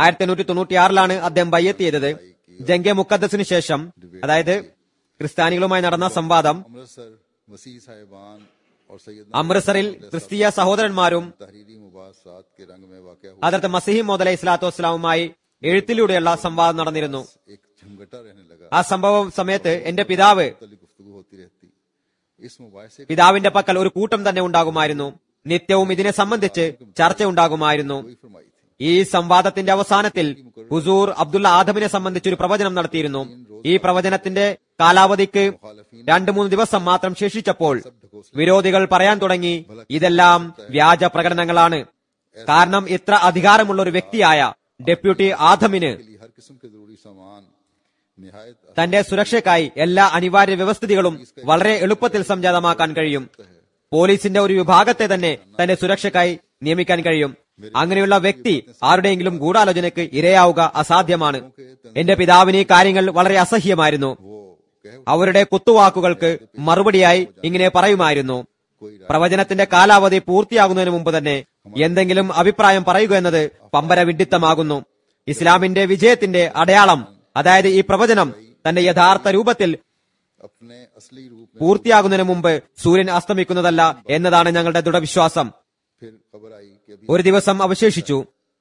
1896 അദ്ദേഹം ബയ്യത്ത് ചെയ്തത്. ജംഗെ മുഖദ്ദസിന് ശേഷം, അതായത് ക്രിസ്ത്യാനികളുമായി നടന്ന സംവാദം, अमृतसर मसीह साहिबान और सैयद അമൃത്സറിൽ ക്രിസ്തീയ സഹോദരന്മാരും तहरीरी मुबासात के रंग में वाक़या हुआ। ഹദരത്ത് മസീഹ് മൗഊദ് അലൈഹി സ്വലാത്തു വസ്സലാമുമായി എഴുത്തിലൂടെയുള്ള സംവാദം നടന്നിരുന്നു. एक झमघटा रहने लगा, ആ സംഭവം സമയത്ത് എന്റെ പിതാവ്, तली गुफ्तगू होती रहती। इस मुबाहिसे പിതാവിന്റെ പക്കൽ ഒരു കൂട്ടം തന്നെ ഉണ്ടാകുമായിരുന്നു. നിത്യവും ഇതിനെ സംബന്ധിച്ച് ചർച്ച ഉണ്ടാകുമായിരുന്നു. कोई फरमाई थी। ഈ സംവാദത്തിന്റെ അവസാനത്തിൽ ഹുസൂർ അബ്ദുള്ള ആദമിനെ സംബന്ധിച്ച് ഒരു പ്രവചനം നടത്തിയിരുന്നു. ഈ പ്രവചനത്തിന്റെ കാലാവധിക്ക് 2-3 ദിവസം മാത്രം ശേഷിച്ചപ്പോൾ വിരോധികൾ പറയാൻ തുടങ്ങി, ഇതെല്ലാം വ്യാജ പ്രകടനങ്ങളാണ്. കാരണം ഇത്ര അധികാരമുള്ള ഒരു വ്യക്തിയായ ഡെപ്യൂട്ടി ആദമിന് के लिए हर किस्म के जरूरी सामान निहायत തന്റെ സുരക്ഷയ്ക്കായി എല്ലാ അനിവാര്യ വ്യവസ്ഥിതികളും വളരെ എളുപ്പത്തിൽ സംജാതമാക്കാൻ കഴിയും. പോലീസിന്റെ ഒരു വിഭാഗത്തെ തന്നെ തന്റെ സുരക്ഷയ്ക്കായി നിയമിക്കാൻ കഴിയും. അങ്ങനെയുള്ള വ്യക്തി ആരുടെയെങ്കിലും ഗൂഢാലോചനയ്ക്ക് ഇരയാവുക അസാധ്യമാണ്. എന്റെ പിതാവിന് ഈ കാര്യങ്ങൾ വളരെ അസഹ്യമായിരുന്നു. वो कह അവരുടെ കുത്തുവാക്കുകൾക്ക് മറുപടിയായി ഇങ്ങനെ പറയുമായിരുന്നു: പ്രവചനത്തിന്റെ കാലാവധി പൂർത്തിയാകുന്നതിന് മുമ്പ് തന്നെ എന്തെങ്കിലും അഭിപ്രായം പറയുക എന്നത് പമ്പര വിഡ്ഢിത്തമാകുന്നു. ഇസ്ലാമിന്റെ വിജയത്തിന്റെ അടയാളം, അതായത് ഈ പ്രവചനം തന്റെ യഥാർത്ഥ രൂപത്തിൽ अपने असली रूप में പൂർത്തിയാകുന്നതിന് മുമ്പ് സൂര്യൻ അസ്തമിക്കുന്നതല്ല എന്നതാണ് ഞങ്ങളുടെ ദൃഢവിശ്വാസം. फिर खबर आई कि अभी ഒരു ദിവസം അവശേഷിച്ചു.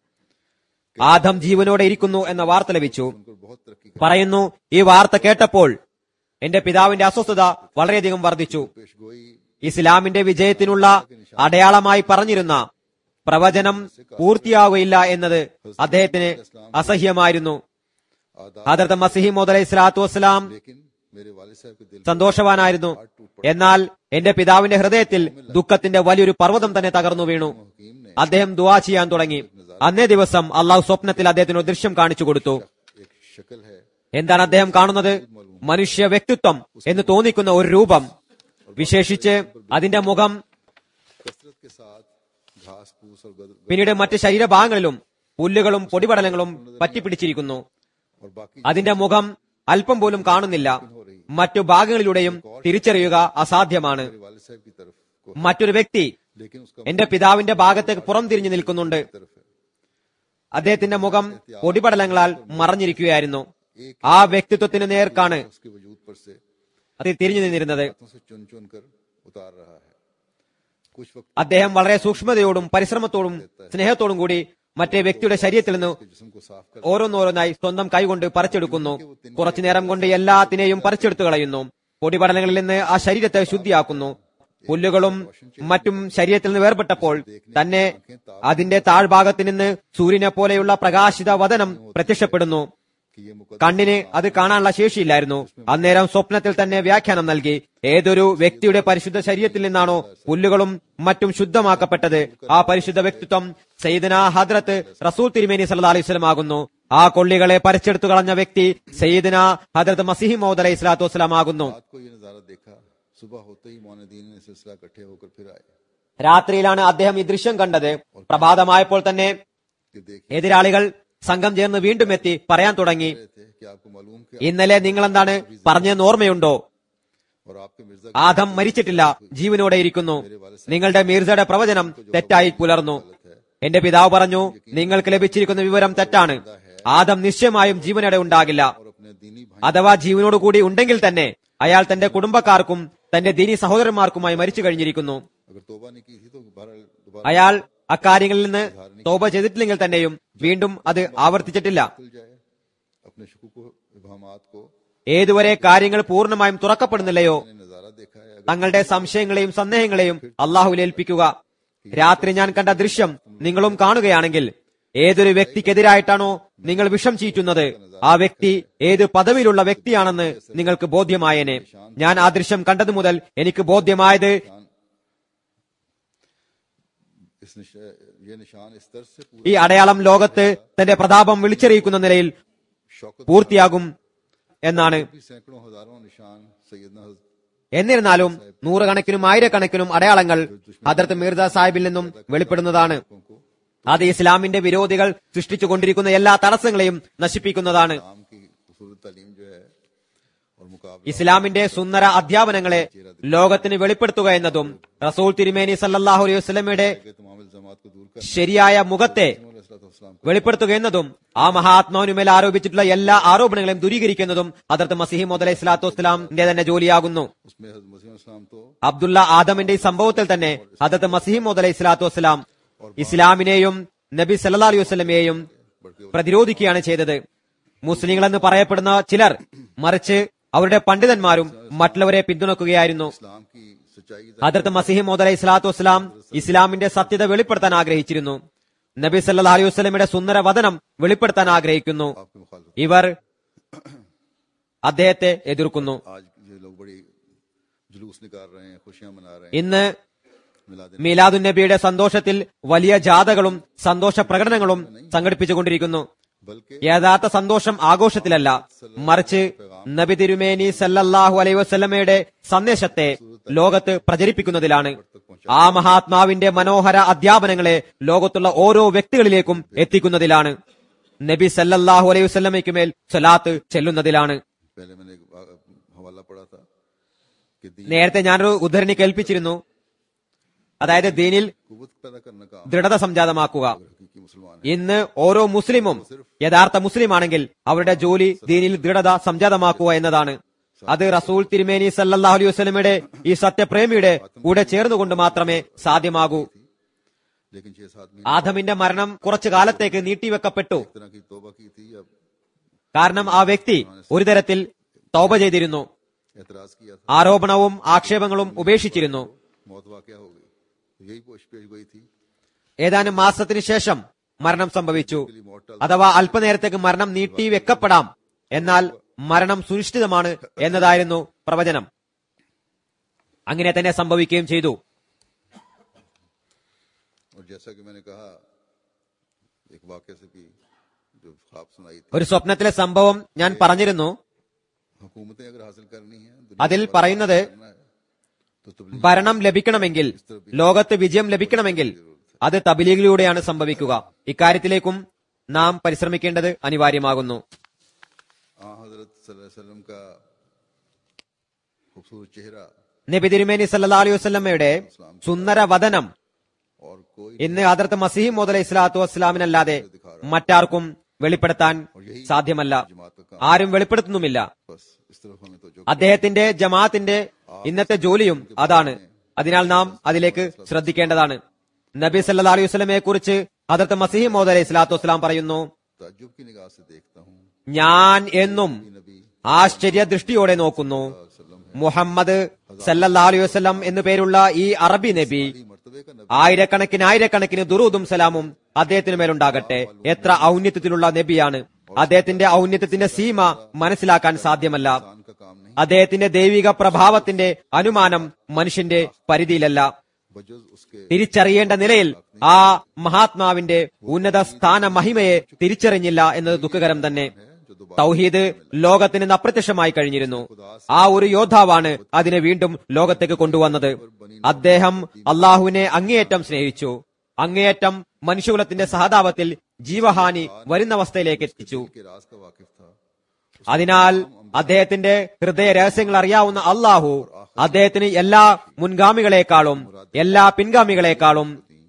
ആദം ജീവനോടെ ഇരിക്കുന്നു എന്ന വാർത്ത ലഭിച്ചു. उनको बहुत तरक्की പറയുന്നു, ഈ വാർത്ത കേട്ടപ്പോൾ എന്റെ പിതാവിന്റെ അസ്വസ്ഥത വളരെയധികം വർദ്ധിച്ചു. पेशगोई ഇസ്ലാമിന്റെ വിജയത്തിനുള്ള അടയാളമായി പറഞ്ഞിരുന്ന പ്രവചനം പൂർത്തിയാവുകയില്ല എന്നത് അദ്ദേഹത്തിന് അസഹ്യമായിരുന്നു. आदा ഹദരത്ത് മസീഹ് മൗഊദ് അലൈഹി സ്വലാത്തു വസ്സലാം लेकिन मेरे वालिद साहब के दिल സന്തോഷവാനായിരുന്നു. എന്നാൽ എന്റെ പിതാവിന്റെ ഹൃദയത്തിൽ ദുഃഖത്തിന്റെ വലിയൊരു പർവ്വതം തന്നെ തകർന്നു വീണു. हकीम ने അദ്ദേഹം ദുആ ചെയ്യാൻ തുടങ്ങി. അന്നേ ദിവസം അള്ളാഹു സ്വപ്നത്തിൽ അദ്ദേഹത്തിന് ഒരു ദൃശ്യം കാണിച്ചു കൊടുത്തു. एक शक्ल है എന്താണ് അദ്ദേഹം കാണുന്നത്? മനുഷ്യ വ്യക്തിത്വം എന്ന് തോന്നിക്കുന്ന ഒരു രൂപം, വിശേഷിച്ച് അതിന്റെ മുഖം, कसरत के साथ घास फूस और പിന്നീട് മറ്റ് ശരീരഭാഗങ്ങളിലും പുല്ലുകളും പൊടിപടലങ്ങളും പറ്റിപ്പിടിച്ചിരിക്കുന്നു. और बाकी അതിന്റെ മുഖം അല്പം പോലും കാണുന്നില്ല. മറ്റു ഭാഗങ്ങളിലൂടെയും തിരിച്ചറിയുക അസാധ്യമാണ്. मेरे वालिद साहब की तरफ को, മറ്റൊരു വ്യക്തി लेकिन उसका എന്റെ പിതാവിന്റെ ഭാഗത്തേക്ക് പുറം തിരിഞ്ഞു നിൽക്കുന്നുണ്ട്. तरफ है। അദ്ദേഹത്തിന്റെ മുഖം പൊടിപടലങ്ങളാൽ മറഞ്ഞിരിക്കുകയായിരുന്നു. ആ വ്യക്തിത്വത്തിന് നേർക്കാണ് उसके वजूद पर से അത് തിരിഞ്ഞു നിന്നിരുന്നത്. हाथों से चुन चुन कर उतार रहा है। कुछ वक्त അദ്ദേഹം വളരെ സൂക്ഷ്മതയോടും പരിശ്രമത്തോടും സ്നേഹത്തോടും കൂടി മറ്റേ വ്യക്തിയുടെ ശരീരത്തിൽ നിന്ന് के जिस्म को साफ कर ഓരോന്നോരോന്നായി സ്വന്തം കൈകൊണ്ട് പറിച്ചെടുക്കുന്നു. കുറച്ചുനേരം കൊണ്ട് എല്ലാത്തിനെയും പറിച്ചെടുത്തു കളയുന്നു. പൊടിപടലങ്ങളിൽ നിന്ന് ആ ശരീരത്തെ ശുദ്ധിയാക്കുന്നു. പുല്ലുകളും മറ്റും ശരീരത്തിൽ നിന്ന് വേർപെട്ടപ്പോൾ തന്നെ അതിന്റെ താഴ്ഭാഗത്ത് നിന്ന് സൂര്യനെ പോലെയുള്ള പ്രകാശിത വദനം പ്രത്യക്ഷപ്പെടുന്നു. कि ये मुकद्दस കണ്ണിന് അത് കാണാനുള്ള ശേഷിയില്ലായിരുന്നു. അന്നേരം സ്വപ്നത്തിൽ തന്നെ വ്യാഖ്യാനം നൽകി, ഏതൊരു വ്യക്തിയുടെ പരിശുദ്ധ ശരീരത്തിൽ നിന്നാണോ പുല്ലുകളും മറ്റും ശുദ്ധമാക്കപ്പെട്ടത്, ആ പരിശുദ്ധ വ്യക്തിത്വം സയ്യിദന ഹദ്രത്ത് റസൂൽ തിരുമേനി സല്ലല്ലാഹു അലൈഹി വസല്ലം ആകുന്നു. ആ കൊള്ളികളെ പറിച്ചെടുത്തു കളഞ്ഞ വ്യക്തി സയ്യിദന ഹദ്രത്ത് മസീഹ് മൗഊദ് അലൈഹി സ്വലാത്തു വസ്സലാം ആകുന്നു. रात को ये नजारा देखा। सुबह होते ही मोहम्मदीन ने सिलसिला इकट्ठे होकर फिर आए രാത്രിയിലാണ് അദ്ദേഹം ഈ ദൃശ്യം കണ്ടത്. പ്രഭാതമായപ്പോൾ തന്നെ कि देखिए എതിരാളികൾ സംഘം ചേർന്ന് വീണ്ടും എത്തി പറയാൻ തുടങ്ങി, थे कि आपको मालूम कि ഇന്നലെ നിങ്ങൾ എന്താണ് പറഞ്ഞതെന്ന് ഓർമ്മയുണ്ടോ? और आपके मिर्जा ആദം മരിച്ചിട്ടില്ല, ജീവനോടെ ഇരിക്കുന്നു. നിങ്ങളുടെ മീർസയുടെ പ്രവചനം തെറ്റായി പുലർന്നു. गलत है। എന്റെ പിതാവ് പറഞ്ഞു, നിങ്ങൾക്ക് ലഭിച്ചിരിക്കുന്ന വിവരം തെറ്റാണ്. ആദം നിശ്ചയമായും ജീവനോടെ ഉണ്ടാകില്ല. और अपने दीनी भाई അഥവാ ജീവനോടുകൂടി ഉണ്ടെങ്കിൽ തന്നെ അയാൾ തന്റെ കുടുംബക്കാർക്കും തന്റെ ദീനി സഹോദരന്മാർക്കുമായി മരിച്ചു കഴിഞ്ഞിരിക്കുന്നു. अगर तौबा नहीं की थी तो दोबारा അയാൾ അക്കാര്യങ്ങളിൽ നിന്ന് തോബ ചെയ്തിട്ടില്ലെങ്കിൽ തന്നെയും വീണ്ടും അത് ആവർത്തിച്ചിട്ടില്ല. खुल जाए अपने शुकूक इबामात को ഏതുവരെ കാര്യങ്ങൾ പൂർണ്ണമായും തുറക്കപ്പെടുന്നില്ലയോ नजारा देखा है। തങ്ങളുടെ സംശയങ്ങളെയും സന്ദേഹങ്ങളെയും അള്ളാഹുവിൽ ഏൽപ്പിക്കുക. രാത്രി ഞാൻ കണ്ട ദൃശ്യം നിങ്ങളും കാണുകയാണെങ്കിൽ ഏതൊരു വ്യക്തിക്കെതിരായിട്ടാണോ നിങ്ങൾ വിഷം ചീറ്റുന്നത് ആ വ്യക്തി ഏത് പദവിയിലുള്ള വ്യക്തിയാണെന്ന് നിങ്ങൾക്ക് ബോധ്യമായേനെ. ഞാൻ ആ ദൃശ്യം കണ്ടതു മുതൽ എനിക്ക് ബോധ്യമായത് ये निशान इस तरह से ഈ അടയാളം ലോകത്ത് തന്റെ പ്രതാപം വിളിച്ചറിയിക്കുന്ന നിലയിൽ शौकत പൂർത്തിയാകും എന്നാണ്. भी सैकड़ों हजारों निशान सैयदना എന്നിരുന്നാലും നൂറുകണക്കിനും ആയിരക്കണക്കിനും അടയാളങ്ങൾ ഹദ്രത്ത് മിർസ സാഹിബിൽ നിന്നും വെളിപ്പെടുന്നതാണ്. को അത് ഇസ്ലാമിന്റെ വിരോധികൾ സൃഷ്ടിച്ചുകൊണ്ടിരിക്കുന്ന എല്ലാ തടസ്സങ്ങളെയും നശിപ്പിക്കുന്നതാണ്. नाम की उसूल तालीम जो है और मुकाबला ഇസ്ലാമിന്റെ സുന്ദര അധ്യാപനങ്ങളെ ലോകത്തിന് വെളിപ്പെടുത്തുക എന്നതും റസൂൽ തിരുമേനി സല്ലല്ലാഹു അലൈഹി വസല്ലമയുടെ तमाम इल्जामात को दूर कर ശരിയായ മുഖത്തെ വെളിപ്പെടുത്തുക എന്നതും ആ മഹാത്മാവിനുമേൽ ആരോപിച്ചിട്ടുള്ള എല്ലാ ആരോപണങ്ങളെയും ദൂരീകരിക്കുന്നതും ഹദ്രത്ത് മസീഹ് മൗഊദ് അലൈഹി സ്വലാത്തു വസ്സലാമിന്റെ തന്നെ ജോലിയാകുന്നു. उसमें हज़रत मसीह अलैहिस्सलाम तो അബ്ദുള്ള ആദമിന്റെ ഈ സംഭവത്തിൽ തന്നെ ഹദ്രത്ത് മസീഹ് മൗഊദ് അലൈഹി സ്വലാത്തു വസ്സലാം ഇസ്ലാമിനെയും നബി സല്ലല്ലാഹു അലൈഹി വസല്ലമയെയും പ്രതിരോധിക്കുകയാണ് ചെയ്തത്. മുസ്ലിങ്ങളെന്ന് പറയപ്പെടുന്ന ചിലർ മറിച്ച് അവരുടെ പണ്ഡിതന്മാരും മറ്റുള്ളവരെ പിന്തുണക്കുകയായിരുന്നു. इस्लाम की सच्चाई ഹദ്രത്ത് മസീഹ് മൗഊദ് അലൈഹി സ്വലാത്തു വസ്സലാം ഇസ്ലാമിന്റെ സത്യത വെളിപ്പെടുത്താൻ ആഗ്രഹിച്ചിരുന്നു. നബി സല്ലല്ലാഹു അലൈഹി വസല്ലമയുടെ സുന്ദര വദനം വെളിപ്പെടുത്താൻ ആഗ്രഹിക്കുന്നു. आपके मुखालिफ ഇവർ അദ്ദേഹത്തെ എതിർക്കുന്നു. आज ये लोग बड़ी जुलूस निकाल रहे हैं, खुशियां मना रहे हैं, ഇന്ന് मिलाद മീലാദുൻ നബിയുടെ സന്തോഷത്തിൽ വലിയ ജാഥകളും സന്തോഷ പ്രകടനങ്ങളും സംഘടിപ്പിച്ചുകൊണ്ടിരിക്കുന്നു. बल्कि യഥാർത്ഥ സന്തോഷം ആഘോഷത്തിലല്ല, മറിച്ച് നബി തിരുമേനി സല്ലല്ലാഹു അലൈഹി വസല്ലമയുടെ സന്ദേശത്തെ ലോകത്ത് പ്രചരിപ്പിക്കുന്നതിലാണ്. ആ മഹാത്മാവിന്റെ മനോഹര അധ്യാപനങ്ങളെ ലോകത്തുള്ള ഓരോ വ്യക്തികളിലേക്കും എത്തിക്കുന്നതിലാണ്. നബി സല്ലല്ലാഹു അലൈഹി വസല്ലമയ്ക്ക് മേൽ സ്വലാത്ത് ചെല്ലുന്നതിലാണ്. पहले मैंने एक हवाला पढ़ा था कि दीन നേരത്തെ ഞാനൊരു ഉദ്ധരണി കേൾപ്പിച്ചിരുന്നു. അതായത് ദീനിൽ कुव्वत पैदा करने का ദൃഢത സംജാതമാക്കുക. हकीकी मुसलमान है। ഇന്ന് ഓരോ മുസ്ലിമും യഥാർത്ഥ മുസ്ലിം ആണെങ്കിൽ അവരുടെ ജോലി ദീനിൽ ദൃഢത സംജാതമാക്കുക എന്നതാണ്. അത് റസൂൽ തിരുമേനി സല്ലല്ലാഹു അലൈഹി വസല്ലമയുടെ ഈ സത്യപ്രേമിയുടെ കൂടെ ചേർന്നുകൊണ്ട് മാത്രമേ സാധ്യമാകൂ. लेकिन 6-7 महीने ആദമിന്റെ മരണം കുറച്ചു കാലത്തേക്ക് നീട്ടിവെക്കപ്പെട്ടു. इस तरह की तौबा की थी, अब കാരണം ആ വ്യക്തി ഒരു തരത്തിൽ തൗബ ചെയ്തിരുന്നു, एतराज किया था, ആരോപണവും ആക്ഷേപങ്ങളും ഉപേക്ഷിച്ചിരുന്നു. मौत वाक़या हो गई, तो यही पेश गई थी। ഏതാനും മാസത്തിനു ശേഷം മരണം സംഭവിച്ചു. അഥവാ അല്പനേരത്തേക്ക് മരണം നീട്ടിവെക്കപ്പെടാം, എന്നാൽ മരണം സുനിശ്ചിതമാണ് എന്നതായിരുന്നു പ്രവചനം. അങ്ങനെ തന്നെ സംഭവിക്കുകയും ചെയ്തു. और जैसा कि मैंने कहा, एक वाक़े से भी जो ख्वाब सुनाई थी, ഒരു സ്വപ്നത്തിലെ സംഭവം ഞാൻ പറഞ്ഞിരുന്നു. हुकूमतें अगर हासिल करनी है, അതിൽ പറയുന്നത് करना है, तो तबलीग ഭരണം ലഭിക്കണമെങ്കിൽ, ലോകത്ത് വിജയം ലഭിക്കണമെങ്കിൽ അത് തബ്ലീഗിലൂടെയാണ് സംഭവിക്കുക. ഇക്കാര്യത്തിലേക്കും നാം പരിശ്രമിക്കേണ്ടത് അനിവാര്യമാകുന്നു. हज़रत सल्लल्लाहु अलैहि वसल्लम का खूबसूरत चेहरा നബി തിരുമേനി സല്ലല്ലാഹു അലൈഹി വസല്ലമയുടെ സുന്ദര വദനം और कोई ഇന്ന് ഹദ്രത്ത് മസീഹ് മൗഊദ് അലൈഹി സ്വലാത്തു വസ്സലാമിനല്ലാതെ മറ്റാർക്കും വെളിപ്പെടുത്താൻ സാധ്യമല്ല. जमात का काम, ആരും വെളിപ്പെടുത്തുന്നുമില്ല. बस इस तरफ हमें तो जो അദ്ദേഹത്തിന്റെ ജമാഅത്തിന്റെ ഇന്നത്തെ ജോലിയും അതാണ്. അതിനാൽ നാം അതിലേക്ക് ശ്രദ്ധിക്കേണ്ടതാണ്. നബി സല്ലല്ലാഹു അലൈഹി വസല്ലമയെ കുറിച്ച് ഹദ്രത്ത് മസീഹ് മൗഊദ് അലൈഹി സ്വലാത്തു വസ്സലാം പറയുന്നു, ताज्जुब की निगाह से देखता हूँ, ഞാൻ എന്നും नबी ആശ്ചര്യ ദൃഷ്ടിയോടെ നോക്കുന്നു. മുഹമ്മദ് സല്ലല്ലാഹു അലൈഹി വസല്ലം എന്നു പേരുള്ള ഈ അറബി നബി, मर्तबे का नबी ആയിരക്കണക്കിന് ദുറൂദും സലാമും അദ്ദേഹത്തിന് മേലുണ്ടാകട്ടെ. എത്ര ഔന്നത്യത്തിലുള്ള നബിയാണ്. അദ്ദേഹത്തിന്റെ ഔന്നത്യത്തിന്റെ സീമ മനസ്സിലാക്കാൻ സാധ്യമല്ല. इंसान का काम नहीं, അദ്ദേഹത്തിന്റെ ദൈവിക പ്രഭാവത്തിന്റെ അനുമാനം മനുഷ്യന്റെ പരിധിയിലല്ല. बजुज उसके തിരിച്ചറിയേണ്ട നിലയിൽ ആ മഹാത്മാവിന്റെ ഉന്നത സ്ഥാന മഹിമയെ തിരിച്ചറിഞ്ഞില്ല എന്നത് ദുഃഖകരം തന്നെ. തൗഹീദ് ലോകത്തിന് ഇന്ന് അപ്രത്യക്ഷമായി കഴിഞ്ഞിരുന്നു. ആ ഒരു യോദ്ധാവാണ് അതിനെ വീണ്ടും ലോകത്തേക്ക് കൊണ്ടുവന്നത്. അദ്ദേഹം അള്ളാഹുവിനെ അങ്ങേയറ്റം സ്നേഹിച്ചു. അങ്ങേയറ്റം മനുഷ്യകുലത്തിന്റെ സഹതാപത്തിൽ ജീവഹാനി വരുന്ന അവസ്ഥയിലേക്ക് എത്തിച്ചു. के राज का वाकिफ था। അതിനാൽ അദ്ദേഹത്തിന്റെ ഹൃദയ രഹസ്യങ്ങൾ അറിയാവുന്ന അള്ളാഹു അദ്ദേഹത്തിന് എല്ലാ മുൻഗാമികളെക്കാളും എല്ലാ പിൻഗാമികളെക്കാളും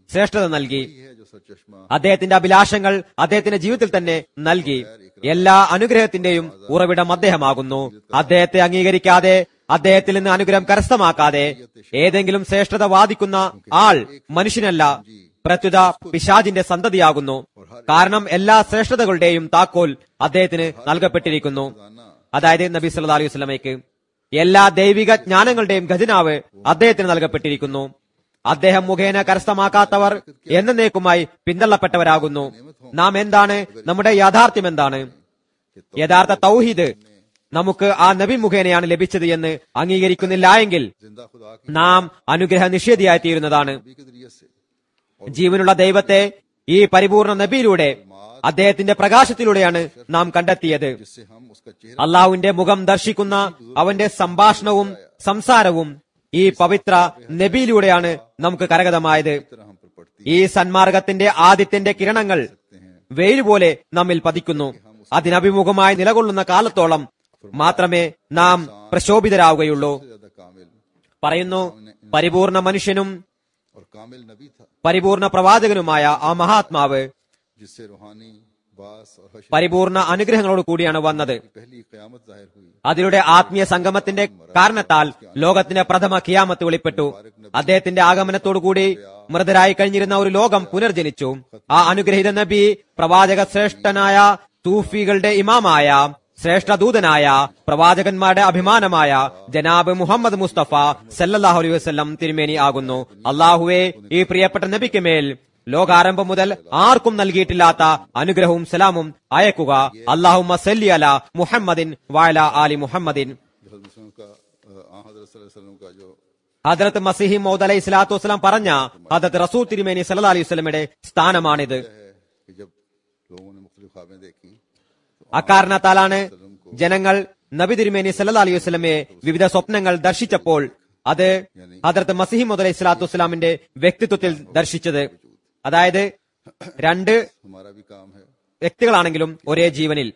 ശ്രേഷ്ഠത നൽകി. ये है जो सरचश्मा അദ്ദേഹത്തിന്റെ അഭിലാഷങ്ങൾ അദ്ദേഹത്തിന്റെ ജീവിതത്തിൽ തന്നെ നൽകി. എല്ലാ അനുഗ്രഹത്തിന്റെയും ഉറവിടം അദ്ദേഹമാകുന്നു. അദ്ദേഹത്തെ അംഗീകരിക്കാതെ, അദ്ദേഹത്തിൽ നിന്ന് അനുഗ്രഹം കരസ്ഥമാക്കാതെ ഏതെങ്കിലും ശ്രേഷ്ഠത വാദിക്കുന്ന ആൾ മനുഷ്യനല്ല, പ്രത്യുത പിശാചിന്റെ സന്തതിയാകുന്നു. കാരണം എല്ലാ ശ്രേഷ്ഠതകളുടെയും താക്കോൽ അദ്ദേഹത്തിന് നൽകപ്പെട്ടിരിക്കുന്നു. അതായത് നബി സല്ലല്ലാഹു അലൈഹി വസല്ലമയ്ക്ക് എല്ലാ ദൈവിക ജ്ഞാനങ്ങളുടെയും ഖജനാവ് അദ്ദേഹത്തിന് നൽകപ്പെട്ടിരിക്കുന്നു. അദ്ദേഹം മുഖേന കരസ്ഥമാക്കാത്തവർ എന്നേക്കുമായി പിന്തള്ളപ്പെട്ടവരാകുന്നു. നാം എന്താണ്? നമ്മുടെ യാഥാർത്ഥ്യം എന്താണ്? യഥാർത്ഥ തൗഹീദ് നമുക്ക് ആ നബി മുഖേനയാണ് ലഭിച്ചത് എന്ന് അംഗീകരിക്കുന്നില്ല എങ്കിൽ जिंदा खुदा की നാം അനുഗ്രഹ നിഷേധിയായി തീരുന്നതാണ്. नबी के जरिए से ജീവനുള്ള ദൈവത്തെ ഈ പരിപൂർണ നബിയിലൂടെ, അദ്ദേഹത്തിന്റെ പ്രകാശത്തിലൂടെയാണ് നാം കണ്ടെത്തിയത്. जिससे हम उसका चेहरा അള്ളാഹുവിന്റെ മുഖം ദർശിക്കുന്ന അവന്റെ സംഭാഷണവും സംസാരവും ഈ പവിത്ര നബിയിലൂടെയാണ് നമുക്ക് കരഗതമായത്. तरह हम पर पड़ती ഈ സന്മാർഗത്തിന്റെ ആദിത്യന്റെ കിരണങ്ങൾ വെയിൽ പോലെ നമ്മിൽ പതിക്കുന്നു. അതിനഭിമുഖമായി നിലകൊള്ളുന്ന കാലത്തോളം മാത്രമേ നാം പ്രശോഭിതരാവുകയുള്ളൂ. ज्यादा कामिल പറയുന്നു, പരിപൂർണ മനുഷ്യനും और कामिल नबी था പരിപൂർണ പ്രവാചകനുമായ ആ മഹാത്മാവ് जिससे रूहानी बास और हश्र പരിപൂർണ അനുഗ്രഹങ്ങളോട് കൂടിയാണ് വന്നത്. की पहली क़यामत जाहिर हुई। അതിലൂടെ ആത്മീയ സംഗമത്തിന്റെ കാരണത്താൽ ലോകത്തിന്റെ പ്രഥമ ഖിയാമത്ത് വെളിപ്പെട്ടു. അദ്ദേഹത്തിന്റെ ആഗമനത്തോടുകൂടി മൃതരായി കഴിഞ്ഞിരുന്ന ഒരു ലോകം പുനർജനിച്ചു. ആ അനുഗ്രഹീത നബി പ്രവാചക ശ്രേഷ്ഠനായ സൂഫികളുടെ ഇമാമായ ശ്രേഷ്ഠ ദൂതനായ പ്രവാചകന്മാരുടെ അഭിമാനമായ ജനാബ് മുഹമ്മദ് മുസ്തഫ സല്ലല്ലാഹു അലൈഹി വസല്ലം തിരുമേനി ആകുന്നു. അള്ളാഹുവെ, ഈ പ്രിയപ്പെട്ട നബിക്ക് മേൽ ലോകാരംഭം മുതൽ ആർക്കും നൽകിയിട്ടില്ലാത്ത അനുഗ്രഹവും സലാമും അയക്കുക. അല്ലാഹുമ്മ സല്ലി അലാ മുഹമ്മദിൻ വഅലാ ആലി മുഹമ്മദിൻ. जो हज़रत मुस्लिम का हज़रत सल्लल्लाहु अलैहि वसल्लम का जो ഹദ്റത്ത് മസീഹി മൗഊദ് അലൈഹി സ്വലാത്തു വസ്സലാം പറഞ്ഞ ഹദ്റത്ത് റസൂൽ തിരുമേനി സല്ലല്ലാഹു അലൈഹി വസല്ലമയുടെ സ്ഥാനമാണിത്. है कि जब लोगों ने मुख्तलिफ ख्वाबें देखी അക്കാരണത്താലാണ് ജനങ്ങൾ നബി തിരുമേനി സല്ലല്ലാഹു അലൈഹി വസല്ലമയെ വിവിധ സ്വപ്നങ്ങൾ ദർശിച്ചപ്പോൾ അത് ഹദ്റത്ത് മസീഹി മൗഊദ് അലൈഹി സ്വലാത്തു വസ്സലാമിന്റെ വ്യക്തിത്വത്തിൽ ദർശിച്ചത്. അതായത് രണ്ട് हमारा भी काम है വ്യക്തികളാണെങ്കിലും ഒരേ ജീവനിൽ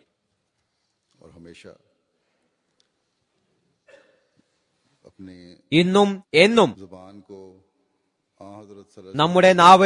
और हमेशा अपने ഇന്നും എന്നും जुबान को हज़रत सल्लल्लाहु നമ്മുടെ നാവ്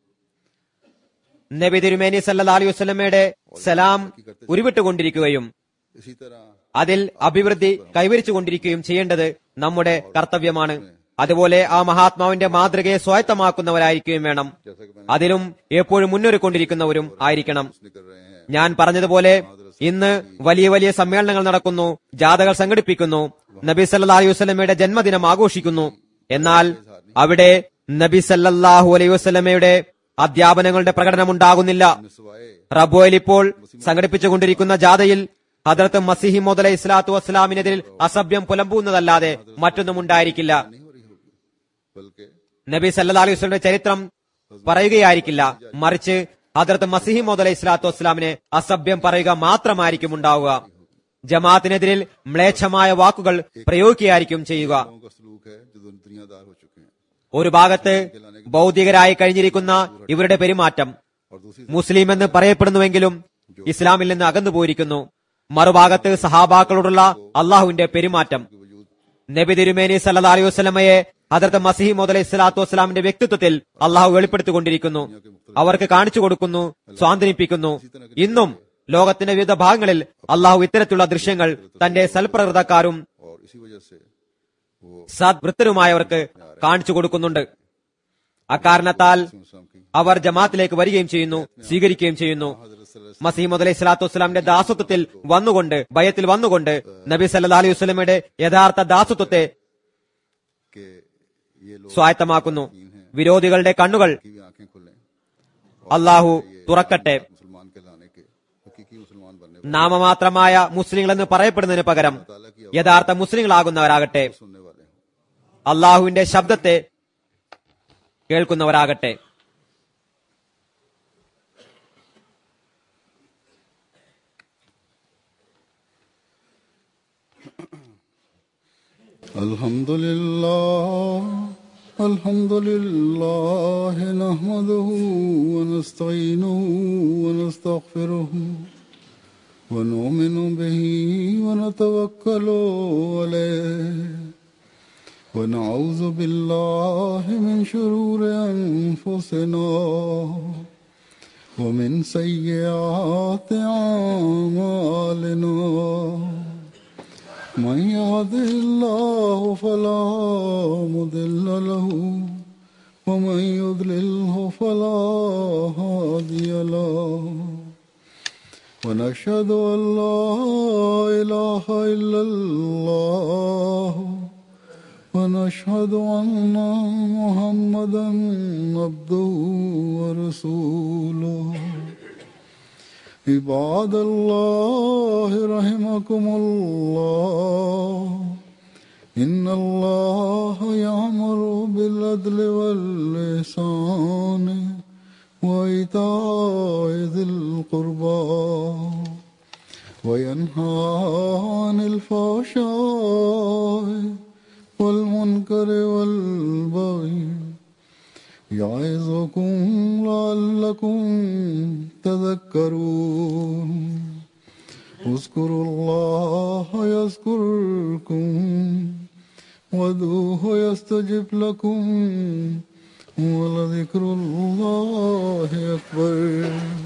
നബി തിരുമേനി സല്ലല്ലാഹു അലൈഹി വസല്ലമയുടെ സലാം ഉരുവിട്ടുകൊണ്ടിരിക്കുകയും इसी तरह അതിൽ അഭിവൃദ്ധി കൈവരിച്ചുകൊണ്ടിരിക്കുകയും ചെയ്യേണ്ടത് നമ്മുടെ കർത്തവ്യമാണ്. അതുപോലെ ആ മഹാത്മാവിന്റെ മാതൃകയെ സ്വായത്തമാക്കുന്നവരായിരിക്കുകയും വേണം. जैसा कि मैंने അതിലും എപ്പോഴും മുന്നേറിക്കൊണ്ടിരിക്കുന്നവരും ആയിരിക്കണം. कर रहे हैं ഞാൻ പറഞ്ഞതുപോലെ ഇന്ന് വലിയ വലിയ സമ്മേളനങ്ങൾ നടക്കുന്നു, ജാഥകൾ സംഘടിപ്പിക്കുന്നു, നബി സല്ലല്ലാഹു അലൈഹി വസല്ലമയുടെ ജന്മദിനം ആഘോഷിക്കുന്നു. എന്നാൽ അവിടെ നബി സല്ലല്ലാഹു അലൈഹി വസല്ലമയുടെ അധ്യാപനങ്ങളുടെ പ്രകടനമുണ്ടാകുന്നില്ല. सिवाय റബ്ബോയിൽ ഇപ്പോൾ സംഘടിപ്പിച്ചുകൊണ്ടിരിക്കുന്ന ജാഥയിൽ ഹദ്റത്ത് മസീഹി മൗഊദ് അലൈഹി സ്വലാത്തു വസ്സലാമിനെതിരിൽ അസഭ്യം പുലമ്പുന്നതല്ലാതെ മറ്റൊന്നും ഉണ്ടായിരിക്കില്ല. नहीं हो रही होगी बल्कि നബി സല്ലല്ലാഹു അലൈഹി വസല്ലമയുടെ ചരിത്രം പറയുകയായിരിക്കില്ല, മറിച്ച് ഹദ്റത്ത് മസീഹി മൗഊദ് അലൈഹി സ്വലാത്തു വസ്സലാമിനെ അസഭ്യം പറയുക മാത്രമായിരിക്കും ഉണ്ടാവുക. ജമാഅത്തിനെതിരിൽ മ്ലേച്ഛമായ വാക്കുകൾ പ്രയോഗിക്കുകയായിരിക്കും ചെയ്യുക. लोगों का सलूक है जो दुनियादार हो चुके हैं ഒരു ഭാഗത്ത് ഭൗതികരായി കഴിഞ്ഞിരിക്കുന്ന ഇവരുടെ പെരുമാറ്റം और दूसरी മുസ്ലിം എന്ന് പറയപ്പെടുന്നുവെങ്കിലും ഇസ്ലാമിൽ നിന്ന് അകന്നുപോയിരിക്കുന്നു. മറുഭാഗത്ത് സഹാബാക്കളോടുള്ള അള്ളാഹുവിന്റെ പെരുമാറ്റം. നബി തിരുമേനി സല്ലല്ലാഹു അലൈഹി വസല്ലമയെ ഹദ്റത്ത് മസീഹ് മൗഊദ് അലൈഹി സ്വലാത്തു വസ്സലാമിന്റെ വ്യക്തിത്വത്തിൽ അള്ളാഹു വെളിപ്പെടുത്തിക്കൊണ്ടിരിക്കുന്നു. അവർക്ക് കാണിച്ചു കൊടുക്കുന്നു, സ്വാന്തനിപ്പിക്കുന്നു. ഇന്നും ലോകത്തിന്റെ വിവിധ ഭാഗങ്ങളിൽ അള്ളാഹു ഇത്തരത്തിലുള്ള ദൃശ്യങ്ങൾ തന്റെ സൽപ്രകൃതക്കാരും और इसी वजह से वो സദ്വൃത്തരുമായവർക്ക് കാണിച്ചു കൊടുക്കുന്നുണ്ട്. അക്കാരണത്താൽ मुस्लिम की അവർ ജമാഅത്തിലേക്ക് വരികയും ചെയ്യുന്നു, സ്വീകരിക്കുകയും ചെയ്യുന്നു. മസീഹ് മൗഊദ് അലൈഹി സ്വലാത്തു വസ്സലാമിന്റെ ദാസത്വത്തിൽ വന്നുകൊണ്ട്, ഭയത്തിൽ വന്നുകൊണ്ട് നബി സല്ലല്ലാഹു അലൈഹി വസല്ലമയുടെ യഥാർത്ഥ ദാസത്വത്തെ कि ये लोग സ്വായത്തമാക്കുന്നു. വിരോധികളുടെ കണ്ണുകൾ की भी आंखें खुलें അള്ളാഹു തുറക്കട്ടെ. मुसलमान कहलाने के हकीकी मुसलमान बनने നാമമാത്രമായ മുസ്ലിങ്ങളെന്ന് പറയപ്പെടുന്നതിന് പകരം യഥാർത്ഥ മുസ്ലിങ്ങളാകുന്നവരാകട്ടെ. सुनने वाले हैं അള്ളാഹുവിന്റെ ശബ്ദത്തെ കേൾക്കുന്നവരാകട്ടെ. الحمد لله نحمده ونستعينه ونستغفره ونؤمن به ونتوكل عليه ونعوذ بالله من شرور أنفسنا ومن سيئات أعمالنا من يهده الله فلا مضل له ومن يضلله فلا هادي له ونشهد أن لا إله إلا الله ونشهد أن محمدا عبده ورسوله عباد الله رحمكم الله إن الله يأمر بالعدل والإحسان وإيتاء ذي القربى وينهى عن الفحشاء والمنكر والبغي يعظكم لعلكم تذكرون اذكروا الله يذكركم وادعوه يستجب لكم ولذكر الله أكبر